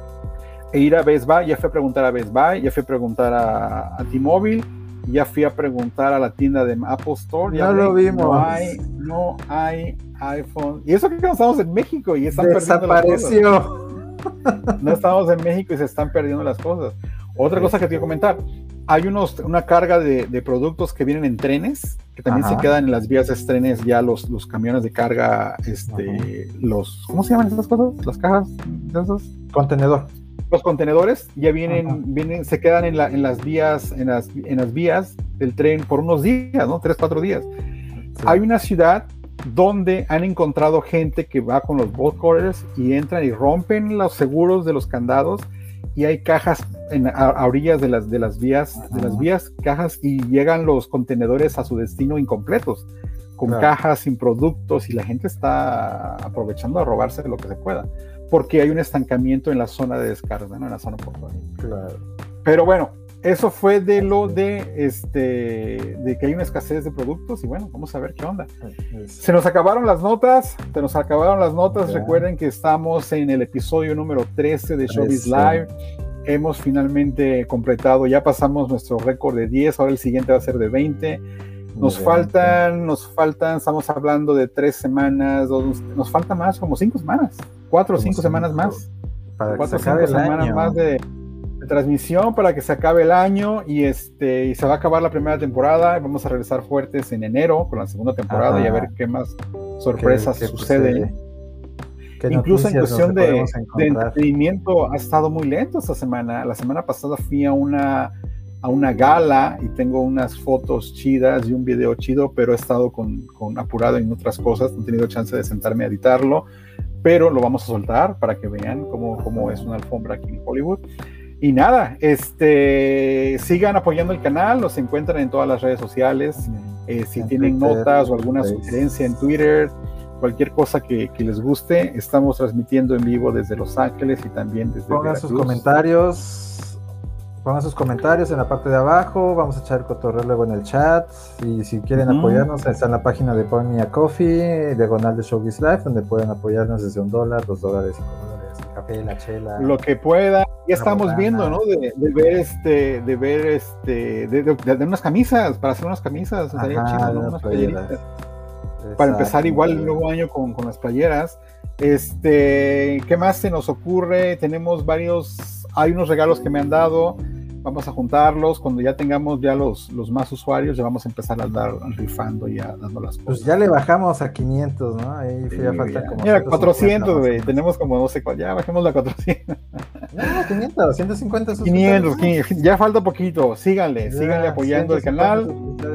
Speaker 2: E ir a Best Buy, ya fui a preguntar a Best Buy, ya fui a preguntar a, a T-Mobile, ya fui a preguntar a la tienda de Apple Store.
Speaker 1: Ya no lo vimos.
Speaker 2: No hay, no hay iPhone. Y eso que no estamos en México y están
Speaker 1: Desapareció.
Speaker 2: perdiendo las cosas. No estamos en México y se están perdiendo las cosas. Otra sí. cosa que te iba a comentar, hay unos, una carga de, de productos que vienen en trenes, que también Ajá. se quedan en las vías de trenes ya los, los camiones de carga, este, los, ¿cómo se llaman esas cosas? Las cajas de esos.
Speaker 1: Contenedor.
Speaker 2: Los contenedores ya vienen, vienen se quedan en, la, en las vías, en las, en las vías del tren por unos días, ¿no? Tres, cuatro días. Sí. Hay una ciudad donde han encontrado gente que va con los bolt cutters y entran y rompen los seguros de los candados y hay cajas en, a, a orillas de las, de las vías, Ajá. de las vías, cajas y llegan los contenedores a su destino incompletos, con claro. cajas sin productos y la gente está aprovechando a robarse lo que se pueda. Porque hay un estancamiento en la zona de descarga, ¿no? En la zona portuaria.
Speaker 1: Claro.
Speaker 2: Pero bueno, eso fue de lo de, este, de que hay una escasez de productos y bueno, vamos a ver qué onda. Es... Se nos acabaron las notas, se nos acabaron las notas. Yeah. Recuerden que estamos en el episodio número trece de Showbiz Live. Hemos finalmente completado, ya pasamos nuestro récord de diez, ahora el siguiente va a ser de veinte. Nos Muy faltan, bien. nos faltan, estamos hablando de tres semanas, dos, nos falta más, como cinco semanas, cuatro o cinco, cinco semanas más,
Speaker 1: para
Speaker 2: cuatro o
Speaker 1: cinco
Speaker 2: semanas
Speaker 1: año.
Speaker 2: más de, de transmisión para que se acabe el año y este y se va a acabar la primera temporada. Vamos a regresar fuertes en enero con la segunda temporada Ajá. y a ver qué más sorpresas ¿Qué, qué suceden. Incluso en cuestión de, de entretenimiento ha estado muy lento esta semana. La semana pasada fui a una a una gala y tengo unas fotos chidas y un video chido, pero he estado con, con apurado en otras cosas, no he tenido chance de sentarme a editarlo, pero lo vamos a soltar para que vean cómo, cómo es una alfombra aquí en Hollywood. Y nada, este, sigan apoyando el canal, nos encuentran en todas las redes sociales, eh, si en tienen Twitter, notas o alguna Facebook. Sugerencia en Twitter, cualquier cosa que, que les guste, estamos transmitiendo en vivo desde Los Ángeles y también desde
Speaker 1: Pongan Veracruz. sus comentarios Pongan sus comentarios en la parte de abajo, vamos a echar el cotorreo luego en el chat, y si quieren uh-huh. apoyarnos, está en la página de Buy Me a Coffee, diagonal de Showbiz Live, donde pueden apoyarnos desde un dólar, dos dólares, cinco dólares, el café, la chela.
Speaker 2: Lo que pueda, ya estamos botana. viendo, ¿no? De, de ver este, de ver este, de, de, de, de unas camisas, para hacer unas camisas,
Speaker 1: Ajá,
Speaker 2: estaría chido, ¿no? Unas playeritas. Para empezar igual el nuevo año con, con las playeras. Este, ¿qué más se nos ocurre? Tenemos varios, hay unos regalos que me han dado, vamos a juntarlos, cuando ya tengamos ya los, los más usuarios, ya vamos a empezar a dar rifando y a dando las cosas.
Speaker 1: Pues ya le bajamos a quinientos, ¿no? Ahí sí, ya falta como...
Speaker 2: Mira, cuatrocientos, güey, tenemos como no sé cuál, ya bajemos la cuatrocientos.
Speaker 1: No, quinientos, ciento cincuenta.
Speaker 2: quinientos, quinientos, ya falta poquito, síganle, ya, síganle apoyando el canal.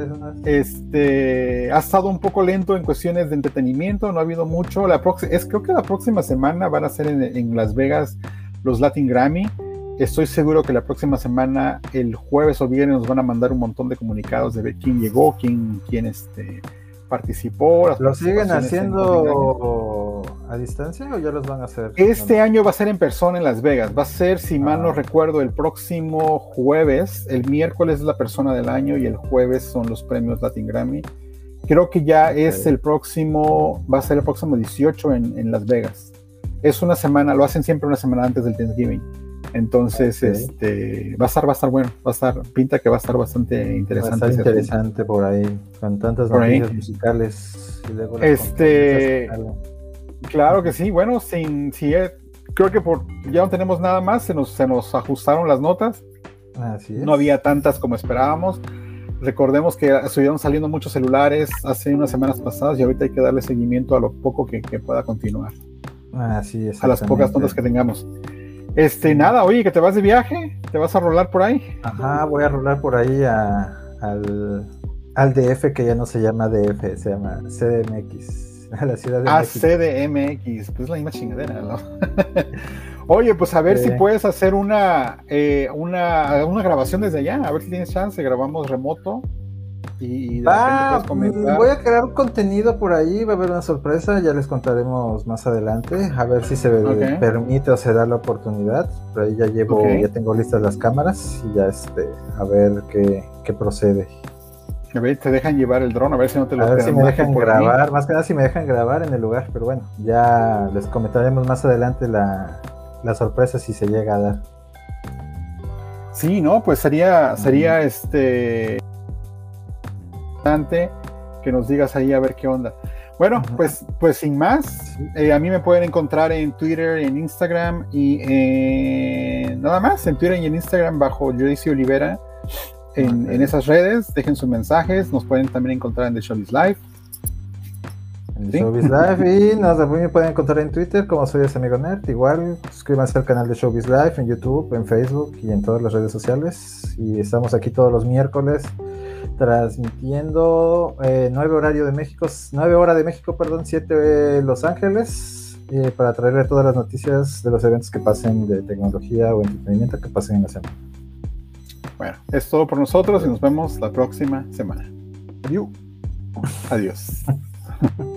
Speaker 2: Este, ha estado un poco lento en cuestiones de entretenimiento, no ha habido mucho. La prox- es, creo que la próxima semana van a ser en, en Las Vegas los Latin Grammy. Estoy seguro que la próxima semana, el jueves o viernes, nos van a mandar un montón de comunicados de ver quién llegó, quién, quién este, participó.
Speaker 1: ¿Lo siguen haciendo a distancia o ya los van a hacer?
Speaker 2: Este año va a ser en persona en Las Vegas. Va a ser, si mal no recuerdo, el próximo jueves. El miércoles es la persona del año y el jueves son los premios Latin Grammy. Creo que ya okay. es el próximo, va a ser el próximo dieciocho en, en Las Vegas. es una semana, lo hacen siempre una semana antes del Thanksgiving. Entonces, okay. este, va a estar, va a estar bueno, va a estar, pinta que va a estar bastante interesante.
Speaker 1: Va a estar interesante por ahí, con tantas por noticias ahí. musicales.
Speaker 2: Y luego este, claro que sí, bueno, sin, si es, creo que por, ya no tenemos nada más, se nos, se nos ajustaron las notas.
Speaker 1: Así es.
Speaker 2: No había tantas como esperábamos. Recordemos que estuvieron saliendo muchos celulares hace unas semanas pasadas y ahorita hay que darle seguimiento a lo poco que, que pueda continuar.
Speaker 1: Así es.
Speaker 2: A las pocas notas que tengamos. Este, nada, oye, que te vas de viaje, te vas a rolar por ahí.
Speaker 1: Ajá, voy a rolar por ahí a, al, al D F, que ya no se llama D F, se llama C D M X, a la ciudad de
Speaker 2: ah,
Speaker 1: México.
Speaker 2: C D M X, pues la misma chingadera, ¿no? Oye, pues a ver eh. si puedes hacer una, eh, una, una grabación desde allá, a ver si tienes chance, grabamos remoto. Y de
Speaker 1: ah, voy a crear un contenido por ahí, va a haber una sorpresa, ya les contaremos más adelante, a ver si se okay. permite o se da la oportunidad. Por ahí ya llevo, okay. ya tengo listas las cámaras y ya este, a ver qué, qué procede.
Speaker 2: A ver, te dejan llevar el dron, a ver si no te lo
Speaker 1: A ver si me dejan grabar, más que nada si me dejan grabar en el lugar, pero bueno, ya les comentaremos más adelante la, la sorpresa si se llega a dar.
Speaker 2: Sí, no, pues sería, sería mm. este... que nos digas ahí a ver qué onda. Bueno, uh-huh. pues, pues sin más, eh, a mí me pueden encontrar en Twitter, en Instagram y eh, nada más, en Twitter y en Instagram bajo Joyce Olivera, en, okay. en esas redes, dejen sus mensajes, nos pueden también encontrar en The Showbiz Live.
Speaker 1: En The ¿Sí? Showbiz Live y nos me pueden encontrar en Twitter como soy ese amigo nerd, igual suscríbanse al canal de Showbiz Live en YouTube, en Facebook y en todas las redes sociales y estamos aquí todos los miércoles transmitiendo eh, nueve horario de México, nueve horas de México, perdón, siete Los Ángeles, eh, para traerle todas las noticias de los eventos que pasen de tecnología o entretenimiento que pasen en la semana.
Speaker 2: Bueno, es todo por nosotros y nos vemos la próxima semana. Adiós. Adiós.